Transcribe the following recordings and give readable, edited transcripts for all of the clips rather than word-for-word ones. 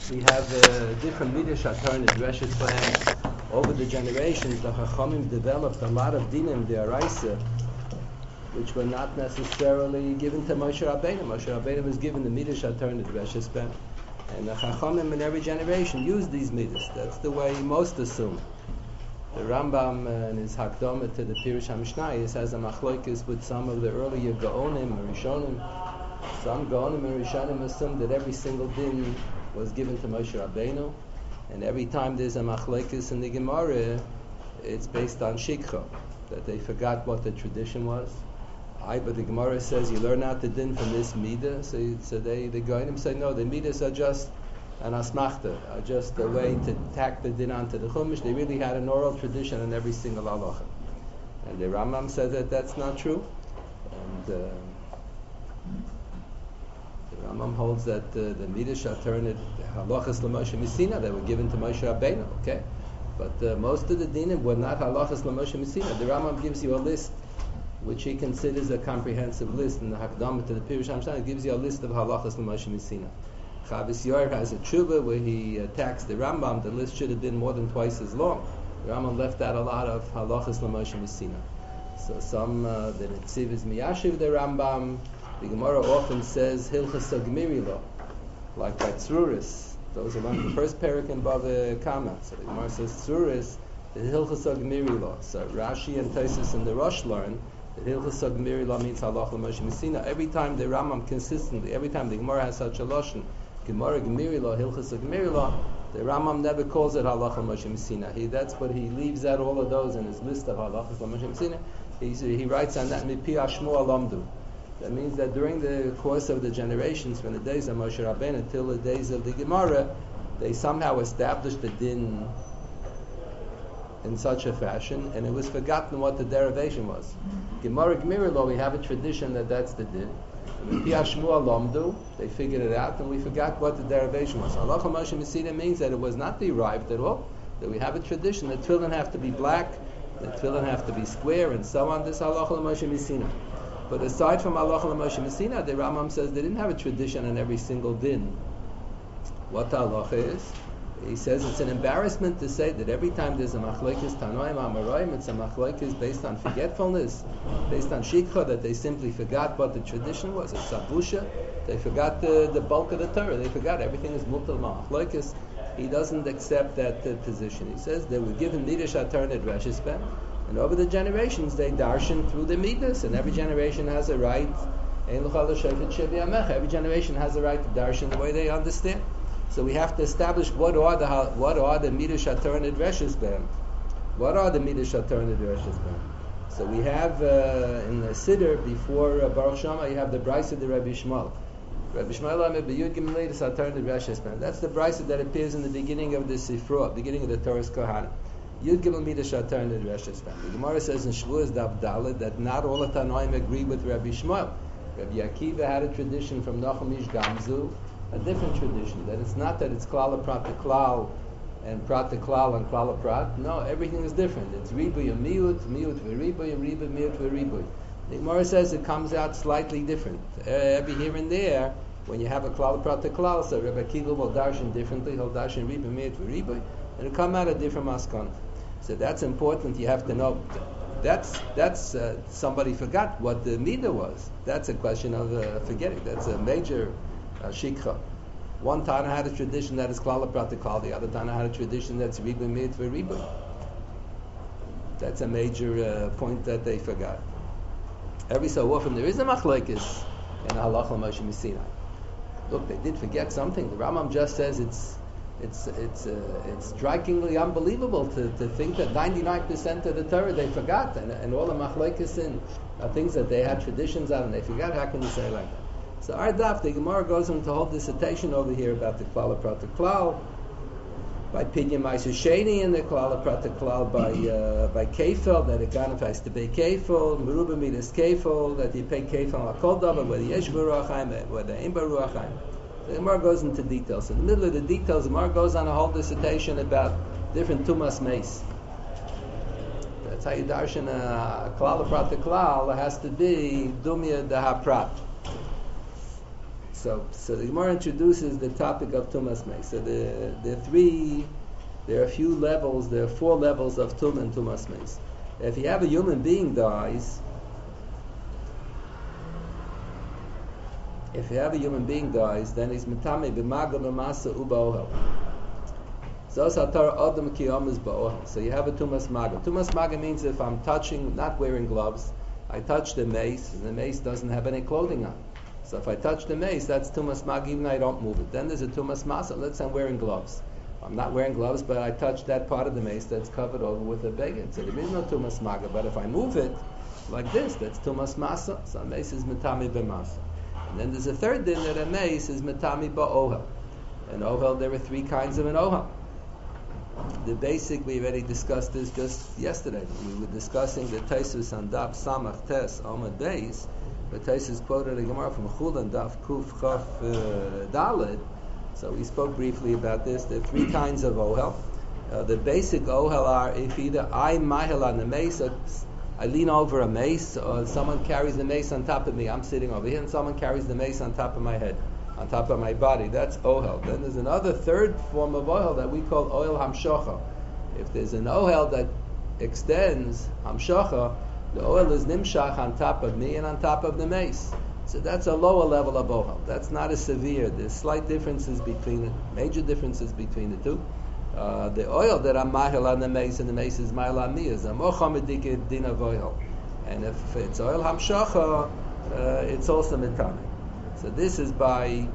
We have different midrash attorney dreshes plans over the generations. The Chachamim developed a lot of dinim, the Araisa, which were not necessarily given to Moshe Rabbeinu. Moshe Rabbeinu was given the midrash attorney dreshes plan, and the Chachamim in every generation used these midrash. That's the way most assume. The Rambam in his Hakdama to the Pirush HaMishnayos has a machlokes with some of the earlier Gaonim and Rishonim. Some Gaonim and Rishonim assume that every single din was given to Moshe Rabbeinu, and every time there's a machlokes in the Gemara, it's based on shikha, that they forgot what the tradition was. But the Gemara says you learn out the din from this midah, so the Gaonim say no, the midas are just an asmachta, just a way to tack the din onto the chumash. They really had an oral tradition in every single halacha, and the Rambam says that that's not true, and the Rambam holds that the midrash alternate halachas l'Moshe Messina that were given to Moshe Rabbeinu. Okay, but most of the dinim were not halachas l'Moshe Messina. The Rambam gives you a list, which he considers a comprehensive list in the Hakdama to the Pirush HaMishnayos. It gives you a list of halachas l'Moshe Messina. Chavis Yair has a tshuva where he attacks the Rambam. The list should have been more than twice as long. The Rambam left out a lot of halachas l'Moshe Messina. So some the Netziv is miyashiv the Rambam. The Gemara often says hilchas agmirilo, like by Tzuris. Those are one of the first parak in Bava Kama. So the Gemara says Tzuris the hilchas agmirilo. So Rashi and Tosfos and the Rosh learn that hilchas agmirilo means halach l'Moshe Messina. Every time the Rambam consistently, every time the Gemara has such a lashon, Gemara Gemirilo, Hilchas Gemirilo, the Rambam never calls it Halach Moshe Messina. That's what he leaves out all of those in his list of Halachas Moshe Messina. He writes on that Mipi Ashmu Alamdu. That means that during the course of the generations, from the days of Moshe Rabbeinu till the days of the Gemara, they somehow established the din in such a fashion, and it was forgotten what the derivation was. Gemara Gemirilo, we have a tradition that that's the din. They figured it out, and we forgot what the derivation was. Halacha Moshe Messina means that it was not derived at all. That we have a tradition that tefillin have to be black, that tefillin have to be square, and so on. This Halacha Moshe Messina. But aside from Halacha Moshe Messina, the Rambam says they didn't have a tradition in every single din. What the halacha is? He says it's an embarrassment to say that every time there's a machlokes tanoim amoraim, it's a machlokes based on forgetfulness, based on shikha, that they simply forgot what the tradition was. It's sabusha. They forgot the bulk of the Torah. They forgot everything is mutal machlokes. He doesn't accept that position. He says they were given midrash attorney drashis ben, and over the generations they darshan through the midas, and every generation has a right. Every generation has a right to darshan the way they understand. So we have to establish what are the midrash attorney drashis ben. What are the midrash attorney drashis ben? So we have in the Siddur before Baruch Shama, you have the Brisa of the Rabbi Shmuel. Rabbi Shmuel Amid B'Yud Gimel Leidus attorney drashis ben. That's the Brisa that appears in the beginning of the Sifra, beginning of the Torah's Kohanim. Yud Gimel midrash attorney drashis ben. The Gemara says in Shavuos Daf Daled that not all the Tanoim agree with Rabbi Shmuel. Rabbi Akiva had a tradition from Nachum Ish Gamzu, a different tradition, that it's not that it's klal prat to klal and prat to klal and klal prat. No, everything is different. It's ribuy and miut v'ribuy and ribuy miut v'ribuy. The Gemara says it comes out slightly different. Every here and there, when you have a klal prat to klal, so Rebbe Akiva will darshan differently. He'll darshan ribuy miut v'ribuy, and it'll come out a different maskon. So that's important. You have to know. That's somebody forgot what the midah was. That's a question of forgetting. That's a major shikha. One Tana had a tradition that is klal prat to klal. The other Tana had a tradition that's ribuy miut v'ribuy. That's a major point that they forgot. Every so often there is a machlokes in halacha Moshe Messina. Look, they did forget something. The Rambam just says it's strikingly unbelievable to think that 99% of the Torah they forgot, and all the machlokes in are things that they had traditions on and they forgot. How can you say like that? So our daf, the Gemara goes on to hold dissertation over here about the klal prat to klal by Pidyon Ma'aser Sheni, and the klal prat to klal by Kefel, that it kind of has to pay Kefel, Meruba midas Kefel, that you pay Kefel on Kol Davar, whether yesh Baruch Haim, whether ain't Baruch Haim. The Gemara goes into details. In the middle of the details, the Gemara goes on a whole dissertation about different tumas meis. That's how you darshan a klal prat to klal. It has to be dumya da haprat. So the Gemara introduces the topic of Tumas Meis. So there are a few levels, there are 4 levels of Tum and Tumas Meis. If you have a human being dies, then he's Mitame b'maga b'masa u'ba'ohel. So you have a Tumas Maga. Tumas Maga means if I'm touching, not wearing gloves, I touch the mace, and the mace doesn't have any clothing on. So if I touch the mace, that's Tumas Maga, even though I don't move it. Then there's a Tumas Masa. Let's say I'm wearing gloves. I'm not wearing gloves, but I touch that part of the mace that's covered over with a beged. So there is no Tumas Maga. But if I move it like this, that's Tumas Masa. So a mace is Mitami b'masa. And then there's a third din that a mace is Mitami ba'ohel. In Ohel, there are 3 kinds of an Ohel. The basic, we already discussed this just yesterday. We were discussing the Taisus on Daf Samach Tes Amud Beis. The Taisus quoted a Gemara from Chul and Daf Kuf Chaf Daled. So we spoke briefly about this. There are 3 kinds of Ohel. The basic Ohel are if either I mahel on the mace, I lean over a mace, or someone carries the mace on top of me. I'm sitting over here, and someone carries the mace on top of my head, on top of my body. That's Ohel. Then there's another third form of Ohel that we call Ohel Hamshocha. If there's an Ohel that extends Hamshocha, the Ohel is Nimshach on top of me and on top of the mace. So that's a lower level of Ohel. That's not as severe. There's slight differences major differences between the two. The oil that I'm mahel on the mace and the mace is mahel on me is a mochamedik din of oil. And if it's oil hamshacha, it's also mitame. So this is by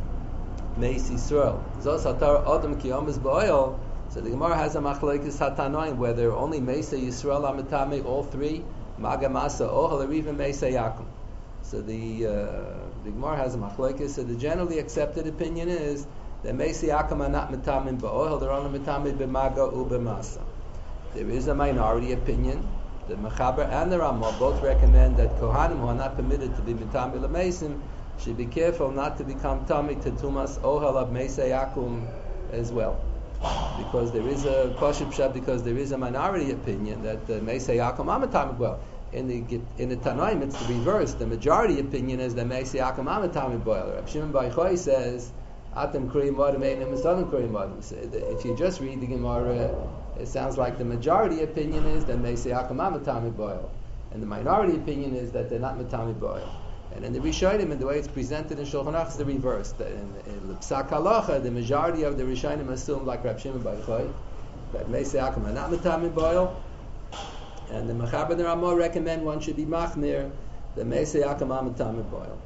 Meis Yisrael. Zos hatar adam ki omes ba'oil. So the Gemara has a machlokes hatanoim whether only Meis Yisrael amitame, all 3, maga masa ohel, or even Meis Yakum. So the Gemara has a machlokes. So the generally accepted opinion is that Meis Yakum are not mitamin ba'ohel, they're only mitamin b'maga u'b'masa. There is a minority opinion. The Mechaber and the Ramah both recommend that Kohanim who are not permitted to be mitamin l'meisim should be careful not to become tummy to tumas ohel of Meis Yakum as well, because there is a pashut pshat, because there is a minority opinion that Meis Yakum are mitamin. Well, in the Tanoim it's the reverse. The majority opinion is that Meis Yakum are mitamin boil. Reb Shimon Bar Yochai says, Atem Kriyim Adam Einem Misadim Kriyim Adam. If you just read the Gemara, it sounds like the majority opinion is that Meis Yakum are Matami Boil, and the minority opinion is that they're not Matami Boil. And in the Rishonim, and the way it's presented in Shulchan Aruch, is the reverse. In Psak Halacha, the majority of the Rishonim assume, like Reb Shimon Bar Yochai, that Meis Yakum are not Matami Boil, and the Mechaber and the Ramah recommend one should be Machmir, that Meis Yakum are Matami Boil.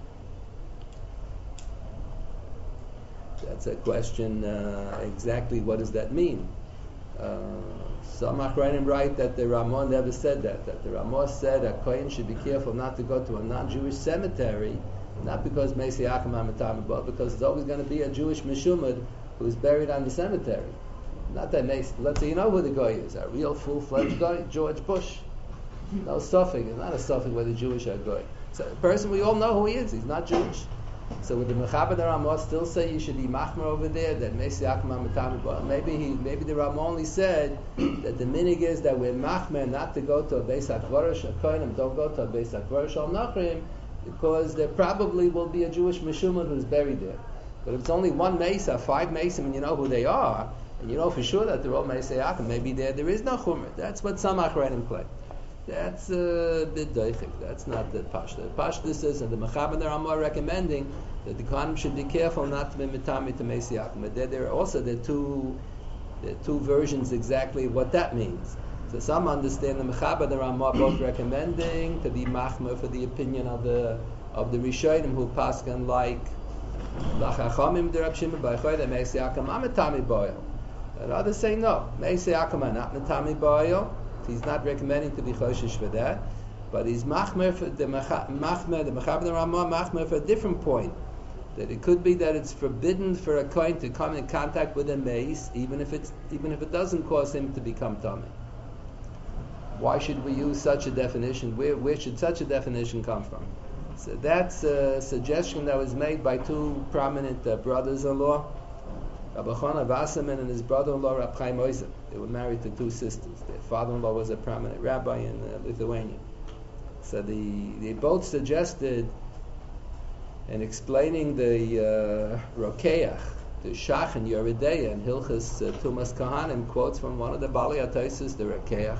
That's a question, exactly what does that mean? Some Achronim write that the Ramah never said that the Ramah said a Kohen should be careful not to go to a non-Jewish cemetery, not because Meis Yakum HaMatam, but because there's always going to be a Jewish Meshumad who's buried on the cemetery. Not that Meis, let's say you know who the guy is, a real full-fledged guy, George Bush. No suffix, it's not a suffix whether Jewish or guy. So a person we all know who he is, he's not Jewish. So would the Mechaber and the Ramah still say you should be machmer over there, that Meis Yakum HaMatam? Maybe the Ramah only said that the minig is that we're machmer not to go to a Beis HaKvarosh, a Kohenim don't go to a Beis HaKvarosh al Nachrim, because there probably will be a Jewish Meshumah who's buried there. But if it's only one Mesa, 5 Mesim, and you know who they are, and you know for sure that they're all Meis Yakum, maybe there is no Chumrah. That's what some Achronim claim. That's a bit doichik. That's not the Pashta. The Pashta says, and the Mechaber and the Ramah recommending that the Kohanim should be careful not to be mitami to Meis Yakum. But there are also two versions exactly of what that means. So some understand the Mechaber and the Ramah both recommending to be machmer for the opinion of the Rishonim who paskan like Lachachamim the Reb Shimon Bar Yochai that Meis Yakum are mitami boil. And others say no, Meis Yakum are not mitami boil. He's not recommending to be choshish for that, but he's machmer for the Mechaber and the Ramah machmer for a different point. That it could be that it's forbidden for a kohen to come in contact with a mace, even if it doesn't cause him to become tummy. Why should we use such a definition? Where should such a definition come from? So that's a suggestion that was made by 2 prominent brothers-in-law, Rabbi Chana Wasserman and his brother-in-law Rabbi Chaim Oizer. They were married to 2 sisters. Their father-in-law was a prominent rabbi in Lithuania. So they both suggested and explaining the Rokeach, the Shach and Yeridea and Hilchas Tumas Kohanim, quotes from one of the Bali Ataisis, the Rokeach.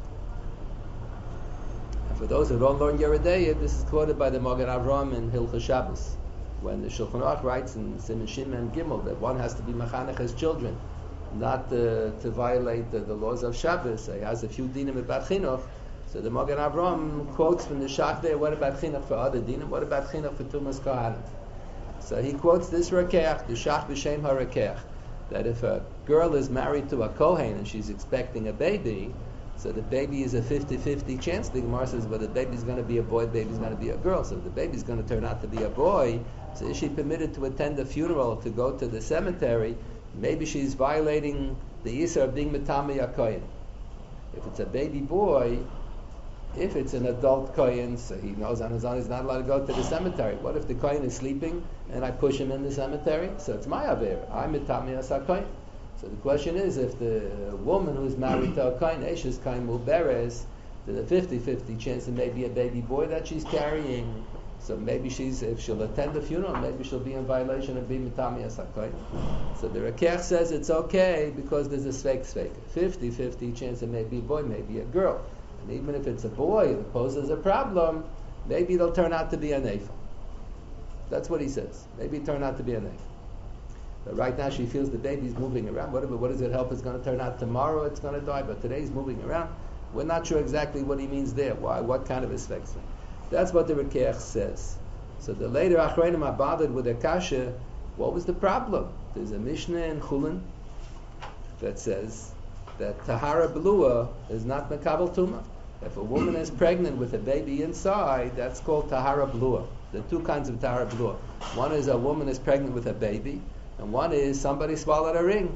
And for those who don't learn Yeridea, this is quoted by the Magen Avraham in Hilchas Shabbos, when the Shulchan Aruch writes in Siman Shin and Gimel that one has to be machanech his children, not to violate the laws of Shabbos. He has a few dinim about chinuch. So the Magen Avraham quotes from the Shach there, what about chinuch for other dinim? What about chinuch for Tumas Kohanim? So he quotes this Rakeach, the Shach b'shem HaRakeach, that if a girl is married to a Kohen and she's expecting a baby, so the baby is a 50-50 chance. The Gemara says, well, the baby's going to be a boy, the baby's going to be a girl. So if the baby's going to turn out to be a boy, so is she permitted to attend the funeral, to go to the cemetery? Maybe she's violating the Yisr of being Metame HaKohen. If it's a baby boy, if it's an adult Kohen, so he knows on his own he's not allowed to go to the cemetery. What if the Kohen is sleeping and I push him in the cemetery? So it's my Aver. I'm Metame HaKohen. So the question is, if the woman who's married to a Kohen, Eshes Kohen Muberes, there's a 50-50 chance it may be a baby boy that she's carrying. So maybe if she'll attend the funeral, maybe she'll be in violation of being Metame HaKohen. So the Rakeach says it's okay because there's a sveik. 50-50 chance it may be a boy, maybe a girl. And even if it's a boy that poses a problem, maybe they'll turn out to be a neifah. That's what he says. Maybe it turn out to be a neifah. But right now she feels the baby's moving around. What does it help? It's going to turn out tomorrow it's going to die, but today he's moving around. We're not sure exactly what he means there. Why? What kind of a sveik? That's what the Rakeach says. So the later Achreinim are bothered with the kasha. What was the problem? There's a Mishnah in Chulin that says that Tahara Blua is not Mekabel Tuma. If a woman is pregnant with a baby inside, that's called Tahara Blua. There are two kinds of Tahara Blua. One is a woman is pregnant with a baby, and one is somebody swallowed a ring.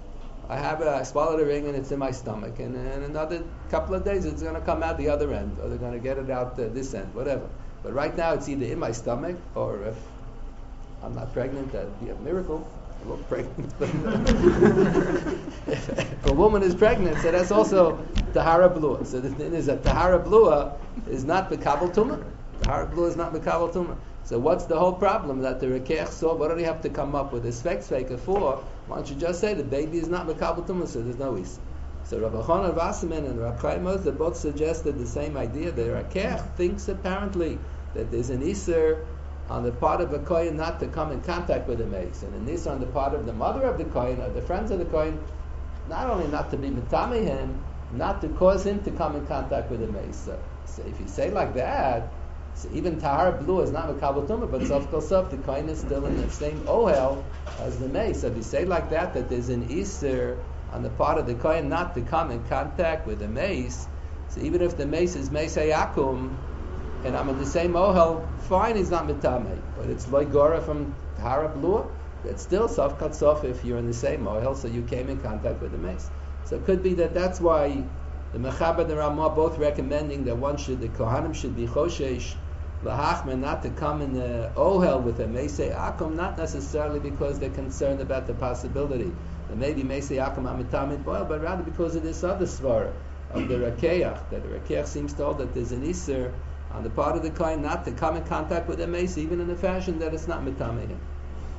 I swallowed a ring and it's in my stomach, and in another couple of days it's going to come out the other end, or they're going to get it out this end, whatever. But right now it's either in my stomach, or if I'm not pregnant, that'd be a miracle. I look pregnant. If a woman is pregnant, so that's also Tahara Blua. So the thing is that Tahara Blua is not Mekabel Tumah. Tahara Blua is not Mekabel Tumah. So what's the whole problem that the Rakeach saw? What do they have to come up with a sveik for? Why don't you just say the baby is not Mekabel Tumah, so there's no Isa. So Rabbi Chonon Wasserman and Rabbi Chaim Oz, both suggested the same idea. The Rakeach thinks apparently that there's an Isser on the part of a Kohen not to come in contact with the mace, and an Isser on the part of the mother of the Kohen or the friends of the Kohen, not only not to be Metame him, not to cause him to come in contact with the mace. So if you say like that, so even Tahara Blua is not Mekabel Tumah, but Sof Kol Sof, the Kohen is still in the same Ohel as the mace. So if you say like that there's an Isser on the part of the Kohen not to come in contact with the mace, so even if the mace is Meis Hayakum, and I'm in the same Ohel, fine, he's not Metame. But it's Loi Gora from Tahara Blua, that's still Sof Kol Sof if you're in the same Ohel, so you came in contact with the mace. So it could be that's why the Mechaber and the Ramah both recommending that the Kohanim should be Choshesh, Lahachman, not to come in the Ohel with a Meisei Akum, not necessarily because they're concerned about the possibility that maybe Meisei Akum Amitamid Boil, but rather because of this other svara of the Rakeach, that the Rakeach seems to hold that there's an Isser on the part of the Kohen not to come in contact with a mace, even in a fashion that it's not Mitameh him.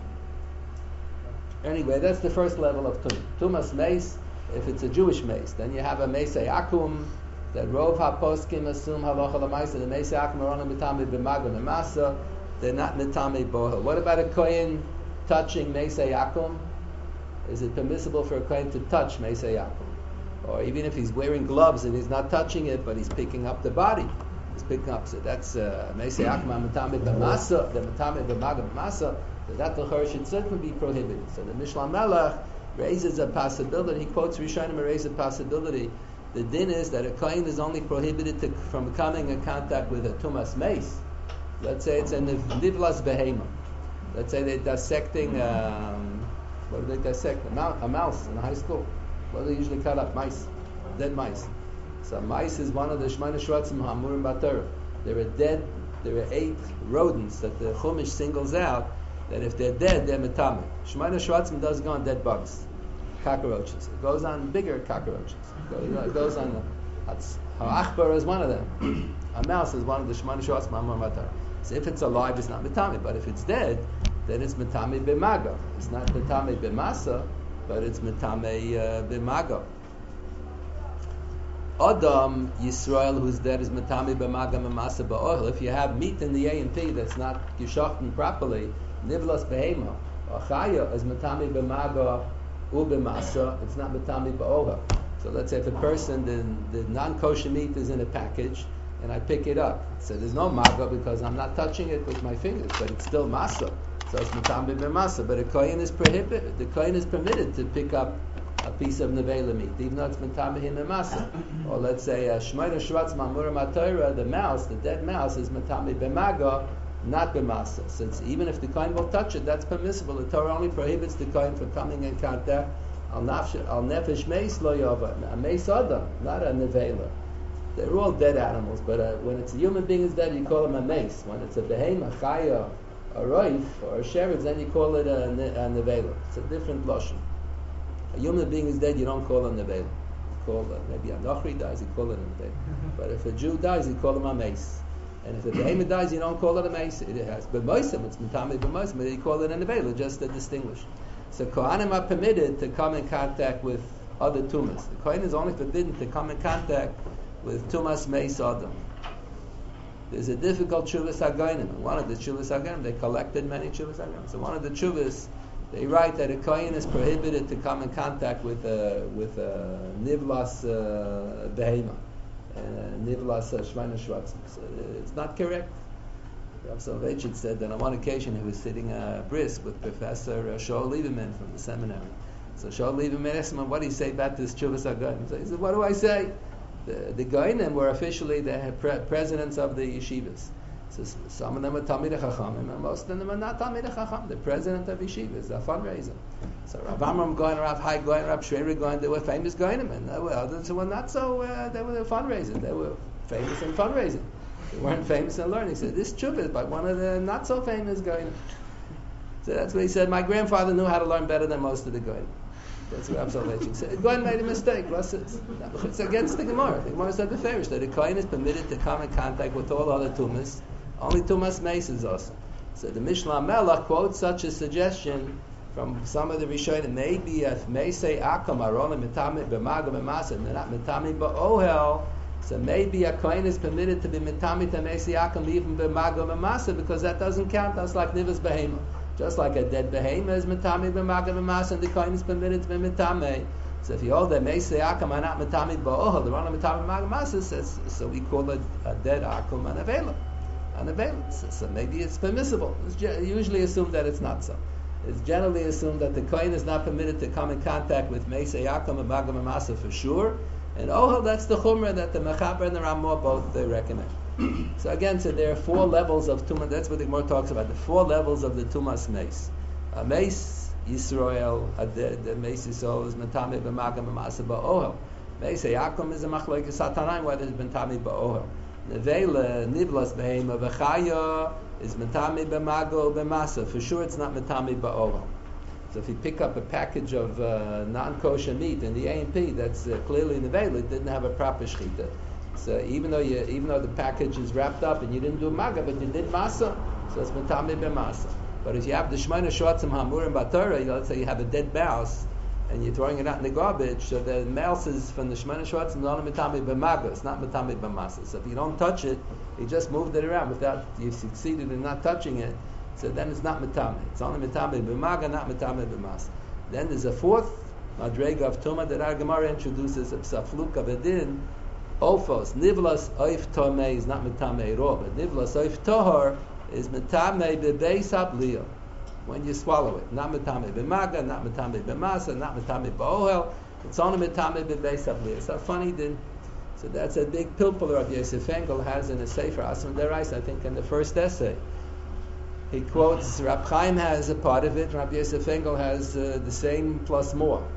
Anyway, that's the first level of Tumah. Tumas mace, if it's a Jewish mace, then you have a Meisei Akum, that Rov HaPoskim assume halacha l'maisa, the Meisei Akum are only Metame b'magun and masa, they're not Metame bohel. What about a Kohen touching Meisei Akum? Is it permissible for a Kohen to touch Meisei Akum? Or even if he's wearing gloves and he's not touching it, but he's picking up the body, he's picking up, so that's Meisei Akum Metame b'masa, the Metame b'magun masa, so that l'chor should certainly be prohibited. So the Mishnah Melech raises a possibility, he quotes Rishonim, raises a possibility. The din is that a Kohen is only prohibited from coming in contact with a Tumas mace. Let's say it's a Nivlas Behema. Let's say they're dissecting, what do they dissect? A mouse in high school. What do they usually cut up? Mice. Dead mice. So mice is one of the Shemana Shratzim Hamurim Batorah. There are 8 rodents that the Chumash singles out, that if they're dead, they're Metame. Shemana Shratzim does go on dead bugs. Cockroaches. It goes on bigger cockroaches. It goes on Ha'achbar is one of them. A mouse is one of the Shemana Shratzim Hamurim Batorah. So if it's alive, it's not metame. But if it's dead, then it's metame b'maga. It's not metame b'masa, but it's metame b'maga. Adam Yisrael, who's dead, is metame b'maga b'masa ba'oil. If you have meat in the A and P that's not geschochten properly, nivlas behema, or chaya is metame b'maga u b'masa. It's not metame ba'oil. So let's say if a person, the non-kosher meat is in a package, and I pick it up. So there's no maga because I'm not touching it with my fingers, but it's still masa. So it's metambe b'masa. But a kohen is prohibited. The kohen is permitted to pick up a piece of nevela meat, even though it's metambe b'masa. Or let's say shmeina shvatz ma'mura matayra, the mouse, the dead mouse, is metambe b'maga, not b'masa. So it's, even if the kohen will touch it, that's permissible. The Torah only prohibits the kohen from coming in contact al nefesh meis lo yova, a meis adam, not a nevela. They're all dead animals, but when it's a human being is dead, you call him a mace. When it's a behema, chaya, a roif, or a sheretz, then you call it a nevela. It's a different lashon. A human being is dead, you don't call him nevela. You call maybe a nochri dies, you call it a nevela. But if a Jew dies, you call him a mace. And if a behema dies, you don't call it a mace. It has b'moisim, it's mitame b'moisim, but you call it a nevela, just to distinguish. So kohanim are permitted to come in contact with other tumas. The kohen is only forbidden to come in contact with tumas meis adam. There's a difficult chuvas hagoyim. One of the chuvas hagoyim, they collected many chuvas hagoyim. So one of the chuvas, they write that a kohen is prohibited to come in contact with nivlas behema, nivlas shmeina shvatzim. So it's not correct. Rav Soloveitchik said that on one occasion he was sitting bris with Professor Shaul Lieberman from the seminary. So Shaul Lieberman asked him, "What do you say about this chuvas hagoyim?" So he said, "What do I say? The Goinim were officially the presidents of the yeshivas. So some of them are Talmidei Chachamim, and most of them are not Talmidei Chacham. The president of yeshivas, a fundraiser. So Rav Amram Goin, Rav Hai Goin, Rav Shreiri Goin, they were famous Goinim, and there were others who were not so. They were fundraisers. They were famous in fundraising. They weren't famous in learning. So this tshuva is by one of the not so famous Goinim. So that's what he said. My grandfather knew how to learn better than most of the Goinim. That's what Rav Soloveitchik said. Goin made a mistake. It's against the Gemara. The Gemara said the Farish that a Kohen is permitted to come in contact with all other tumas. Only tumas meis is also. So the Mishnah Melach quotes such a suggestion from some of the Rishonim. Maybe if meisei akam are only mitami b'maga b'masa and they're not mitami b'ohel, so maybe a Kohen is permitted to be mitami to meisei akam even b'maga b'masa because that doesn't count. That's like nivas behema. Just like a dead behema is mitame b'maga b'mas, and the kohen is permitted to be mitame. So if you hold that meisei akum are not mitame ba'ohel, the one mitame b'maga b'mas says, so we call it a dead akum an avela. So maybe it's permissible. It's usually assumed that it's not so. It's generally assumed that the kohen is not permitted to come in contact with meisei akum and b'maga b'mas for sure. And ohel, that's the chumrah that the Mechaber and the Ramah both recommend. So again, so there are 4 levels of Tumah. That's what the Gemara talks about, the 4 levels of the Tumas Meis. A Meis Yisrael, the Meis Yisrael is Metame b'maga b'masa ba'ohel. Meis Yaakov is a Machlokes Satanaim, whether it's Metame ba'ohel. Nevela, Nivlas Behema v'chaya is Metame b'maga b'masa. For sure it's not Metame ba'ohel. So if you pick up a package of non-kosher meat in the A&P, that's clearly Nevela, it didn't have a proper shechita. So even though the package is wrapped up and you didn't do maga, but you did masa, so it's metame b'masa. But if you have the shmeina shvatzim hamurim b'Torah, let's say you have a dead mouse and you're throwing it out in the garbage, so the mouse is from the shmeina shvatzim not metame b'maga, it's not metame b'masa. So if you don't touch it, you just moved it around without you succeeded in not touching it, so then it's not metame. It's only metame b'maga, not metame b'masa. Then there's a 4th madrega of Tumah that our Gemara introduces of Safluk of Edin. Ofos, nivlas oif tomei is not metame at all, but nivlas oif tohar is metame bebeis habliya. When you swallow it, not metame b'maga, not metame b'masa, not metame b'ohel. It's only metame bebeis habliya. So funny then. So that's a big pilpul Rabbi Yosef Engel has in his Sefer Asman Derais, I think in the first essay. He quotes, Rab Chaim has a part of it, Rabbi Yosef Engel has the same plus more.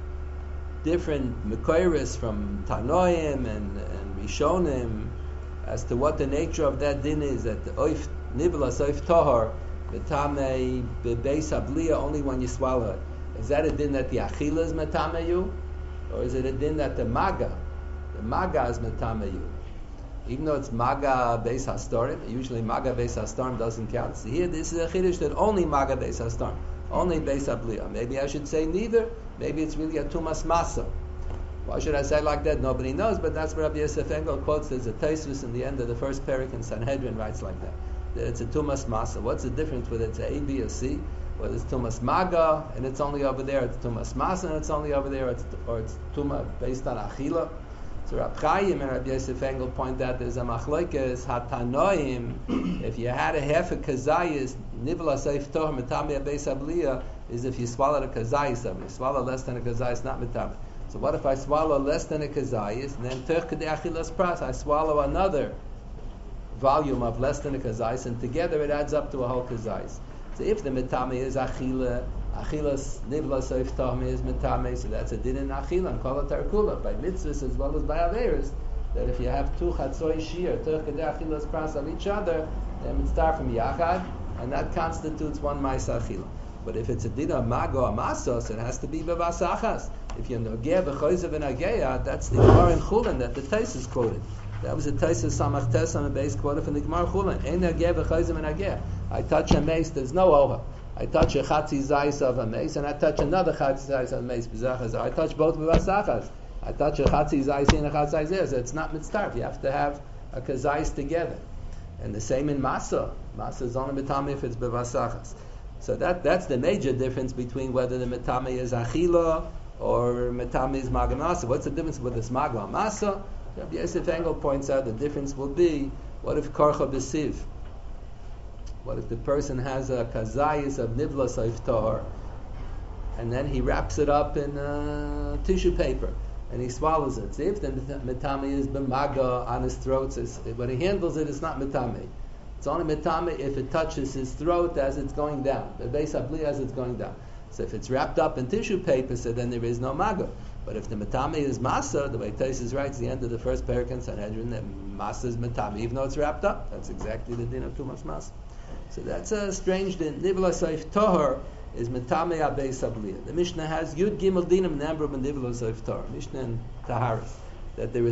Different Mekoiris from Tanoim and Rishonim as to what the nature of that din is, that the oif niblas oif tohar metame bebeis habliya only when you swallow it. Is that a din that the achila is metame you, or is it a din that the maga is metame you? even though it's Maga Beis Hastorim. Usually Maga Beis Hastorim doesn't count. So here, this is a chiddush that only Maga Beis Hastorim, only Beis Habliya. Maybe I should say neither. Maybe it's really a Tumas Masa. Why should I say like that? Nobody knows, but that's what Rabbi Yosef Engel quotes. There's a Tosfos in the end of the first parak in Sanhedrin writes like that. That it's a Tumas Masa. What's the difference whether it's A, B, or C? Whether it's Tumas Maga and it's only over there, it's Tumas Masa and it's only over there, or it's Tuma based on Achila. So Rab Chaim and Rabbi Yosef Engel point out there's a machlokes hatanoim. If you had a half a kazayis, nivla seif toh mitami beis habliya, is if you swallow a kazayis of it. You swallow less than a kazayis, not mitami. So what if I swallow less than a kazayis, and then toch kedei achilas pras, I swallow another volume of less than a kazayis, and together it adds up to a whole kazayis. So if the mitami is achilas nivla seif toh is mitami, so that's a din in achila and kol tarkula by mitzvahs as well as by averos. That if you have two chatzoi shir toch kedei achilas pras of each other, then it's start from yachad, and that constitutes one ma'isa achila. But if it's a din of mago or masos, it has to be bevasachas. If you're nogeh b'choizav and ageya, that's the Gemara in Chulin that the Tosfos quoted. That was the Tosfos Samach Tes on the base quoted from the Gemara Chulin. Ein nogeh b'choizav and ageya. I touch a mace, there's no oha. I touch a chatzi zayis of a mace, and I touch another chatzi zayis of a mace. I touch both bevasachas. I touch a chatzi zayis and a chatzi zayis. So it's not mitzvah. You have to have a kazayis together. And the same in masa. Masa is only mitami if it's bevasachas. So that's the major difference between whether the mitame is achila or mitame is maga masa. What's the difference with this maga masa? Rabbi Yosef Engel points out the difference will be, what if karcha b'siv? What if the person has a kazayis of nivla seif tahor, and then he wraps it up in tissue paper and he swallows it? So if the mitame is b'maga on his throat, when he handles it, it's not mitame. It's only mitame if it touches his throat as it's going down, the beis habli as it's going down. So if it's wrapped up in tissue paper, so then there is no maga. But if the mitame is masa, the way Tosfos writes, the end of the first parak in Sanhedrin, that masa is mitame, even though it's wrapped up. That's exactly the din of tumas masa. So that's a strange din. Nivla seif tohar is mitame a beis habli. The Mishnah has yud gimel dinim nambra ben nivla seif tohar. Mishnah and Taharis. That there were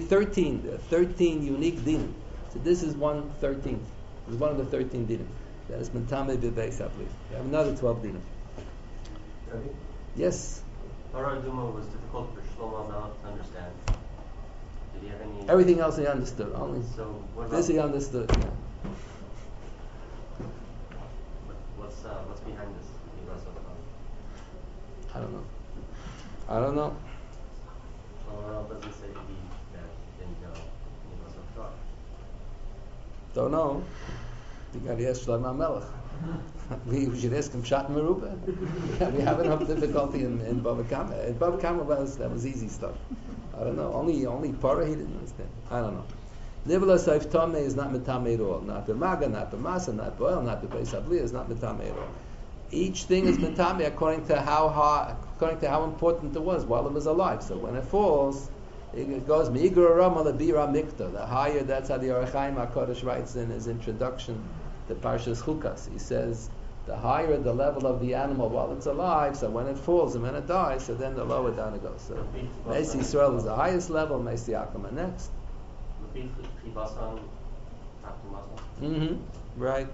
13 unique dinim. So this is 1/13. It's one of the 13 dinim. That is mitame bebeis habli. We have another 12 dinim. Ready? Yes. Torah Duma was difficult for Shlomo Melech to understand. Did he have any? Everything else he understood. Only So what this about he understood. Yeah. what's behind this? I don't know. Shlomo Melech doesn't say that didn't know Nivas of Torah. Don't know. You got to ask Shlomo Melech. We should ask him Pshat Meruba. We have enough difficulty in Bava Kama. In Bava Kama that was easy stuff. I don't know. Only Parah he didn't understand. I don't know. Nivla Seif Tomei is not mitame at all. Not the Maga, not the Masa, not the oil, not the Beis Habli is not mitame at all. Each thing is mitame according to how important it was while it was alive. So when it falls, it goes Mi'igro Rama Lebira Mikta. The higher, that's how the Orach Chaim HaKadosh writes in his introduction to Parshas Chukas. He says the higher the level of the animal while it's alive, so when it falls and when it dies, so then the lower down it goes. So Meis Yisrael is the highest level, Meis Yaakov next. Right.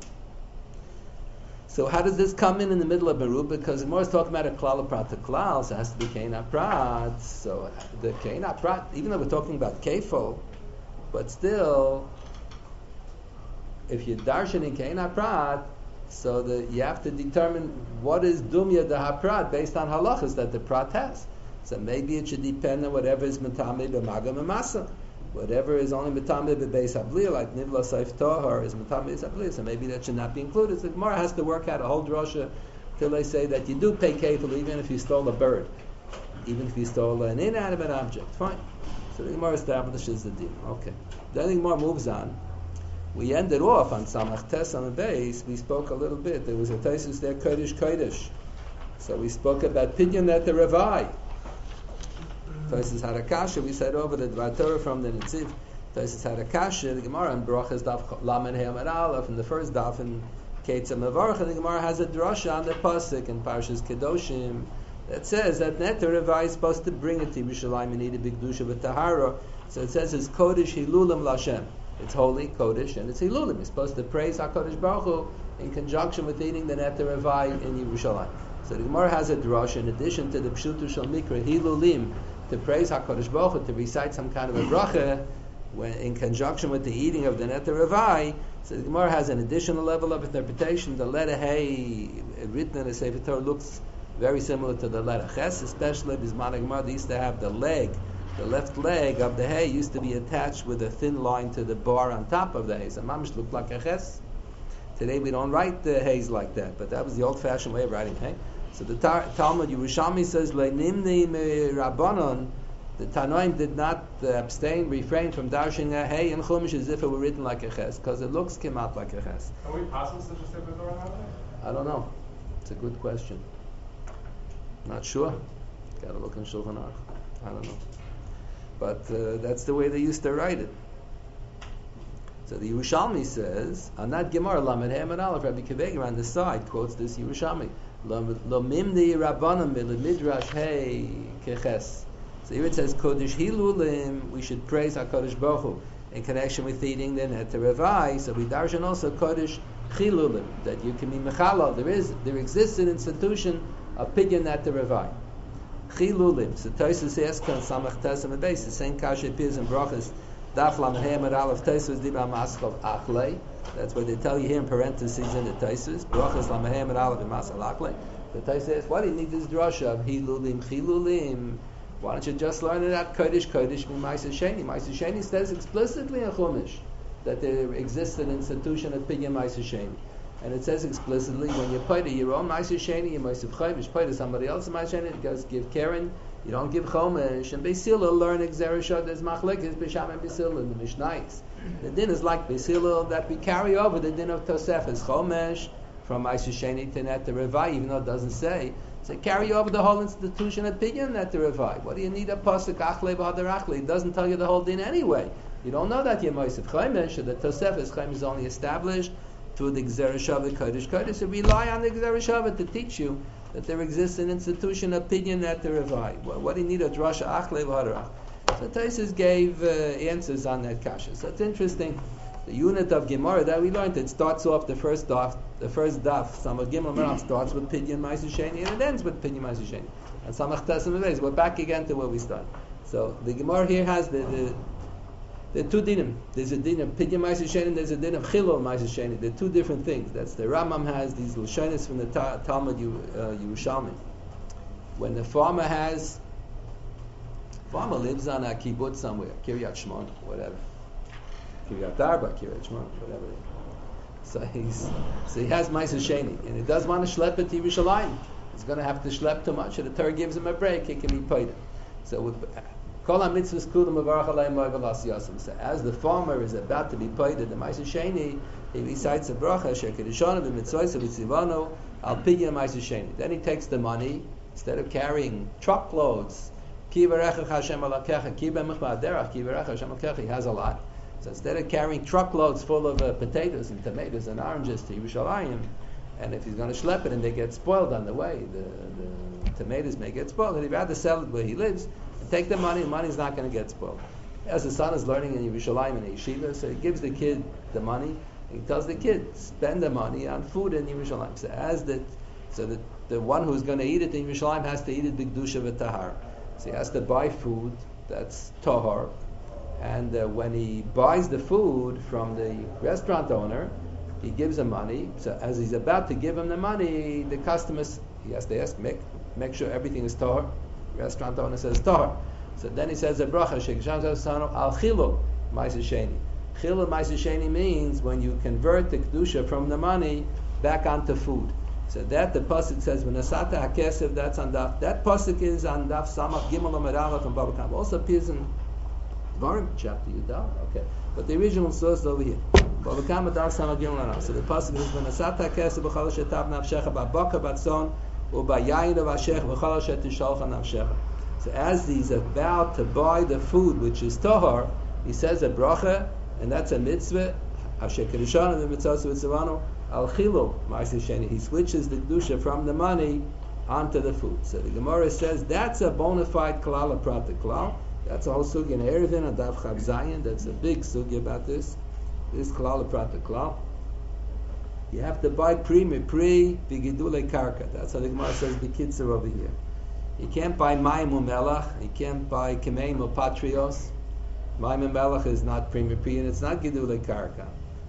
So how does this come in the middle of Beru? Because the more is talking about a klal prat to klal, so it has to be kein prat. So the kein prat, even though we're talking about kefil, but still, if you're darshaning kein prat, so you have to determine what is dumya the haprat based on halachas that the prat has. So maybe it should depend on whatever is mitame b'maga b'masa. Whatever is only mitame b'beis habli, like nivla seif tohar is mitame b'beis habli, so maybe that should not be included. So the Gemara has to work out a whole drasha till they say that you do pay kefil even if you stole a bird, even if you stole an inanimate object. Fine. So the Gemara establishes the deal. Okay. Then the Gemara moves on. We ended off on Samach Tes on the base. We spoke a little bit. There was a Tosfos there, Kodesh. So we spoke about Pidyon at the Revai. Tosfos had a kasha. We said over the Dvar Torah from the Netziv. Tosfos had a kasha. The Gemara in Brachas Daf Lamed Hey Amar Aleph, and the first Daf in Keitza Mevarach. And the Gemara has a drasha on the pasuk in Parshas Kedoshim that says that Neter Revai is supposed to bring it to Yerushalayim and eat a big dusha with Tahara So it says it's Kodesh Hilulim Lashem. It's holy, Kodesh, and it's Hilulim. You're supposed to praise HaKadosh Baruch Hu in conjunction with eating the Neter Revai in Yerushalayim. So the Gemara has a drush in addition to the Pshutu Shel Mikra Hilulim to praise HaKadosh Baruch Hu, to recite some kind of a bracha when in conjunction with the eating of the Neter Revai. So the Gemara has an additional level of interpretation. The letter Hey written in the Sefer Torah looks very similar to the letter Ches, especially Bisman Gemara. They used to have the left leg of the Hey used to be attached with a thin line to the bar on top of the Hay. So mamish looked like a Ches. Today we don't write the Hays like that, but that was the old-fashioned way of writing Hay. So the Talmud Yerushalmi says, "Le'nimni Rabbanon." The Tanoim did not refrain from darshing a Hay and Chumash as if it were written like a Ches, because it looks kemat like a Ches. Are we possible such a Sefer Torah nowadays? I don't know. It's a good question. Not sure. Got to look in Shulchan Aruch. I don't know. But that's the way they used to write it. So the Yerushalmi says, Anat Gemara Lamed Hey Amud Aleph, Rabbi Kiveger on the side quotes this Yerushalmi. Lo mimdi Rabbanim midrash Hey keches. So here it says, Kodesh Hilulim, we should praise HaKadosh Baruch Hu in connection with eating the Neter Revai. So we darshan also Kodesh Chilulim, that you can be Mechalal. There exists an institution of Pidyon Neter Revai. Chilulim. So Tosfos asks on Samach Tesem and Beis, the same kasha appears in Brachas, Daf Lamed Hey Amud Aleph, Tosfos Dibra Maskov Achlei. That's what they tell you here in parentheses in the Tosfos. Brachas Lamed Hey Amud Aleph in Maskov Achlei. The Tosfos asks, why do you need this drasha of Hilulim, Chilulim? Why don't you just learn it at Kodesh Ma'aseh Sheni? Ma'aseh Sheni says explicitly in Chumash that there exists an institution of Pidyon Ma'aseh Sheni. And it says explicitly, when you pay your own Ma'aseh Sheni, you Ma'aseh Chaimish, pay to somebody else's Ma'aseh Sheni, it goes give Karen, you don't give Chomish. And Beis Hillel learn Exer Shad, there's Machlekes, Bisham and Beis Hillel in the Mishnayos. The din is like Beis Hillel that we carry over the din of Tosefes Chomish from Ma'aseh Sheni to Neter Revai, even though it doesn't say. So carry over the whole institution of Pidyon Neter Revai. What do you need a pasuk Achlei b'Hadar Achlei? It doesn't tell you the whole din anyway. You don't know that you're Ma'aseh Chaimish, or the Tosefes Chaimish is only established through the Gzera Shavah Kodesh. So rely on the Gzera Shavah to teach you that there exists an institution of Pidyon Neter Revai. What do you need a drasha Achlei b'Hadar Achlei? So Tosfos gave answers on that kasha. So it's interesting. The unit of Gemara that we learned, it starts off the first daf, Samach Gimel Merach starts with Pidyon Ma'aseh Sheni and it ends with Pidyon Ma'aseh Sheni. And Samach Tesem Beis, we're back again to where we started. So the Gemara here has the two dinim. There's a din of Pidyon Ma'aseh Sheni and there's a din of Chilul Ma'aseh Sheni. They're two different things. That's the Rambam has these Lashonos from the Talmud Yerushalmi. When the farmer lives on a kibbutz somewhere, Kiryat Shmona, whatever. Kiryat Arba, Kiryat Shmona, whatever. So he has Ma'aseh Sheni, and he does want to schlep it to Yerushalayim. He's going to have to schlep too much, and the Torah gives him a break. He can be paid. So with Kol HaMitzvahs Kulam Mevarach Aleim Mo'ev Yasim. So as the farmer is about to be paid the Ma'aseh Sheni, he recites a bracha Shekedishonu v'Mitzvos v'Tzivanu Al Pidyon Ma'aseh Sheni. Then he takes the money instead of carrying truckloads. Ki V'Recha Hashem Alakecha Ki B'Michma Derech Ki V'Recha Hashem Alakecha. He has a lot. So instead of carrying truckloads full of potatoes and tomatoes and oranges to Yerushalayim, and if he's going to schlep it and they get spoiled on the way, the tomatoes may get spoiled, and he'd rather sell it where he lives and take the money's not going to get spoiled. As the son is learning in Yerushalayim in yeshiva, so he gives the kid the money, and he tells the kid, spend the money on food in Yerushalayim. So that the one who's going to eat it in Yerushalayim has to eat it b'kedusha v'tahar. So he has to buy food that's tahar. And when he buys the food from the restaurant owner, he gives him money. So as he's about to give him the money, the customers, he has to ask, make sure everything is tahor. Restaurant owner says tahor. So then he says a bracha, Sheksham Sano Al Chilul Ma'aseh Sheni. Chilul Ma'aseh Sheni means when you convert the kedusha from the money back onto food. So that the pasuk says V'nasata HaKesef, that's on daf. That pasuk is on daf Samach Gimel Amud Aleph and Baba Kama. Also appears in Dvarim chapter Yudal. Okay, but the original source is over here. Baba Kama daf Samach Gimel Amud Aleph. So the pasuk is V'nasata HaKesef B'chol Shetav Nafshecha B'Baka Batzon U'Bayayin V'Ashech V'chol Shetishalcha Nafshecha. So as he's about to buy the food, which is tahar, he says a bracha, and that's a mitzvah. Asher Kedishanu v'Mitzvos v'Tzivanu Al Chilul Ma'aseh Sheni. He switches the kedusha from the money onto the food. So the Gemara says that's a bona fide klal, a pratik klal. That's a whole sugya in Erevin and Daf Chav Zayin. That's a big sugya about this. This klal prat klal. You have to buy pri b'gidulei karka. That's how the Gemara says b'kitzur over here. You can't buy mayim u'melach. You can't buy kemeim u'patrios. Mayim u'melach is not pri and it's not gidulei karka.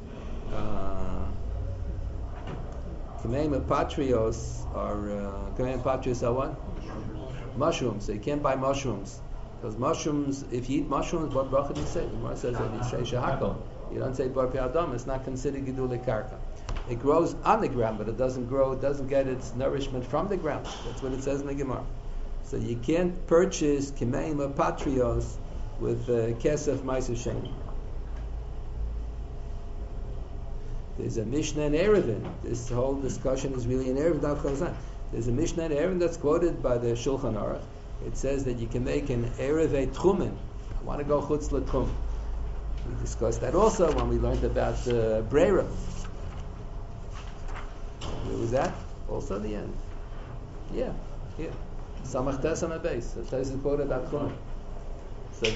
Kemeim u'patrios are what? Mushrooms. So you can't buy mushrooms. Because mushrooms, if you eat mushrooms, what bracha do you say? The Gemara says that you say shahakol. You don't say bar adam. It's not considered gidulei karka. It grows on the ground, but it doesn't grow. It doesn't get its nourishment from the ground. That's what it says in the Gemara. So you can't purchase kimeim or patrios with kesef ma'aser sheni. There's a Mishnah in Erevin. This whole discussion is really in Erevin. There's a Mishnah in Erevin that's quoted by the Shulchan Aruch. It says that you can make an Erevei Tchumen. I want to go chutz l'tchum. We discussed that also when we learned about Breira. Where was that? Also the end. Yeah, here. Samach Tes on the base. The Tes is quoted about Tchumen. So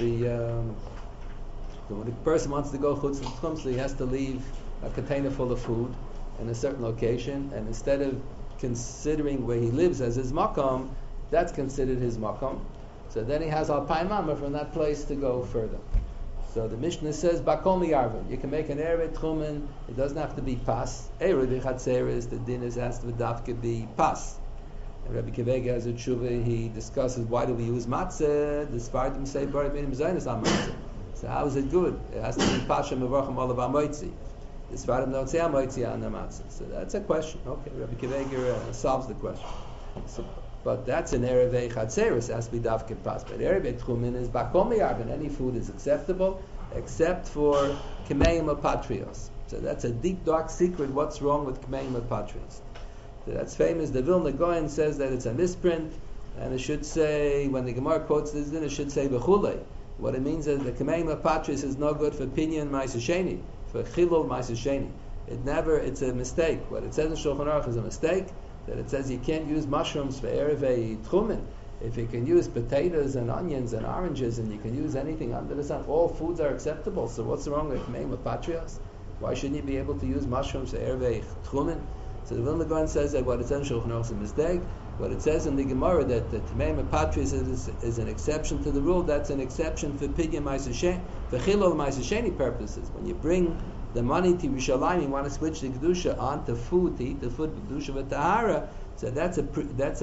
when the person wants to go chutz l'tchum, so he has to leave a container full of food in a certain location, and instead of considering where he lives as his makom, that's considered his makom. So then he has alpay mama from that place to go further. So the Mishnah says, Bakol miyarvin. You can make an erevei tchumen. It doesn't have to be pas. Erevei chatzeres, the din is asked to dafke be pas. And Rabbi Kivega has a tshuva. He discusses why do we use matzah. The Sfardim say bar minim zaynis on matzah. So how is it good? It has to be pasha mevarchim olav amoitzi. The Sfardim don't say amoitzi on the matzah. So that's a question. Okay, Rabbi Kivega solves the question. So, but that's an erevei chatzeres, has to be dafke pas. But erevei tchumen is bakol miyarvin. Any food is acceptable except for kemeim or patrios. So that's a deep dark secret. What's wrong with kemeim or patrios? So that's famous. The Vilna Gaon says that it's a misprint, and it should say, when the Gemara quotes this, then it should say b'chulei. What it means is the kemeim or patrios is no good for pinyan ma'aser sheni, for chilul ma'aser sheni. It's a mistake. What it says in Shulchan Aruch is a mistake. That it says you can't use mushrooms for erevei tchumen. If you can use potatoes and onions and oranges, and you can use anything under the sun, all foods are acceptable. So what's wrong with kemeim patrios? Why shouldn't you be able to use mushrooms for erevei tchumen? So the Vilna Gaon says that what it says in Shulchan Aruch is a mistake. What it says in the Gemara that the kemeim patrios is an exception to the rule. That's an exception for pidyon ma'aser sheni, for chilul ma'aser sheni purposes. When you bring the money to Yerushalayim, you want to switch the kedusha onto food, to eat the food kedusha v'tahara. So that's a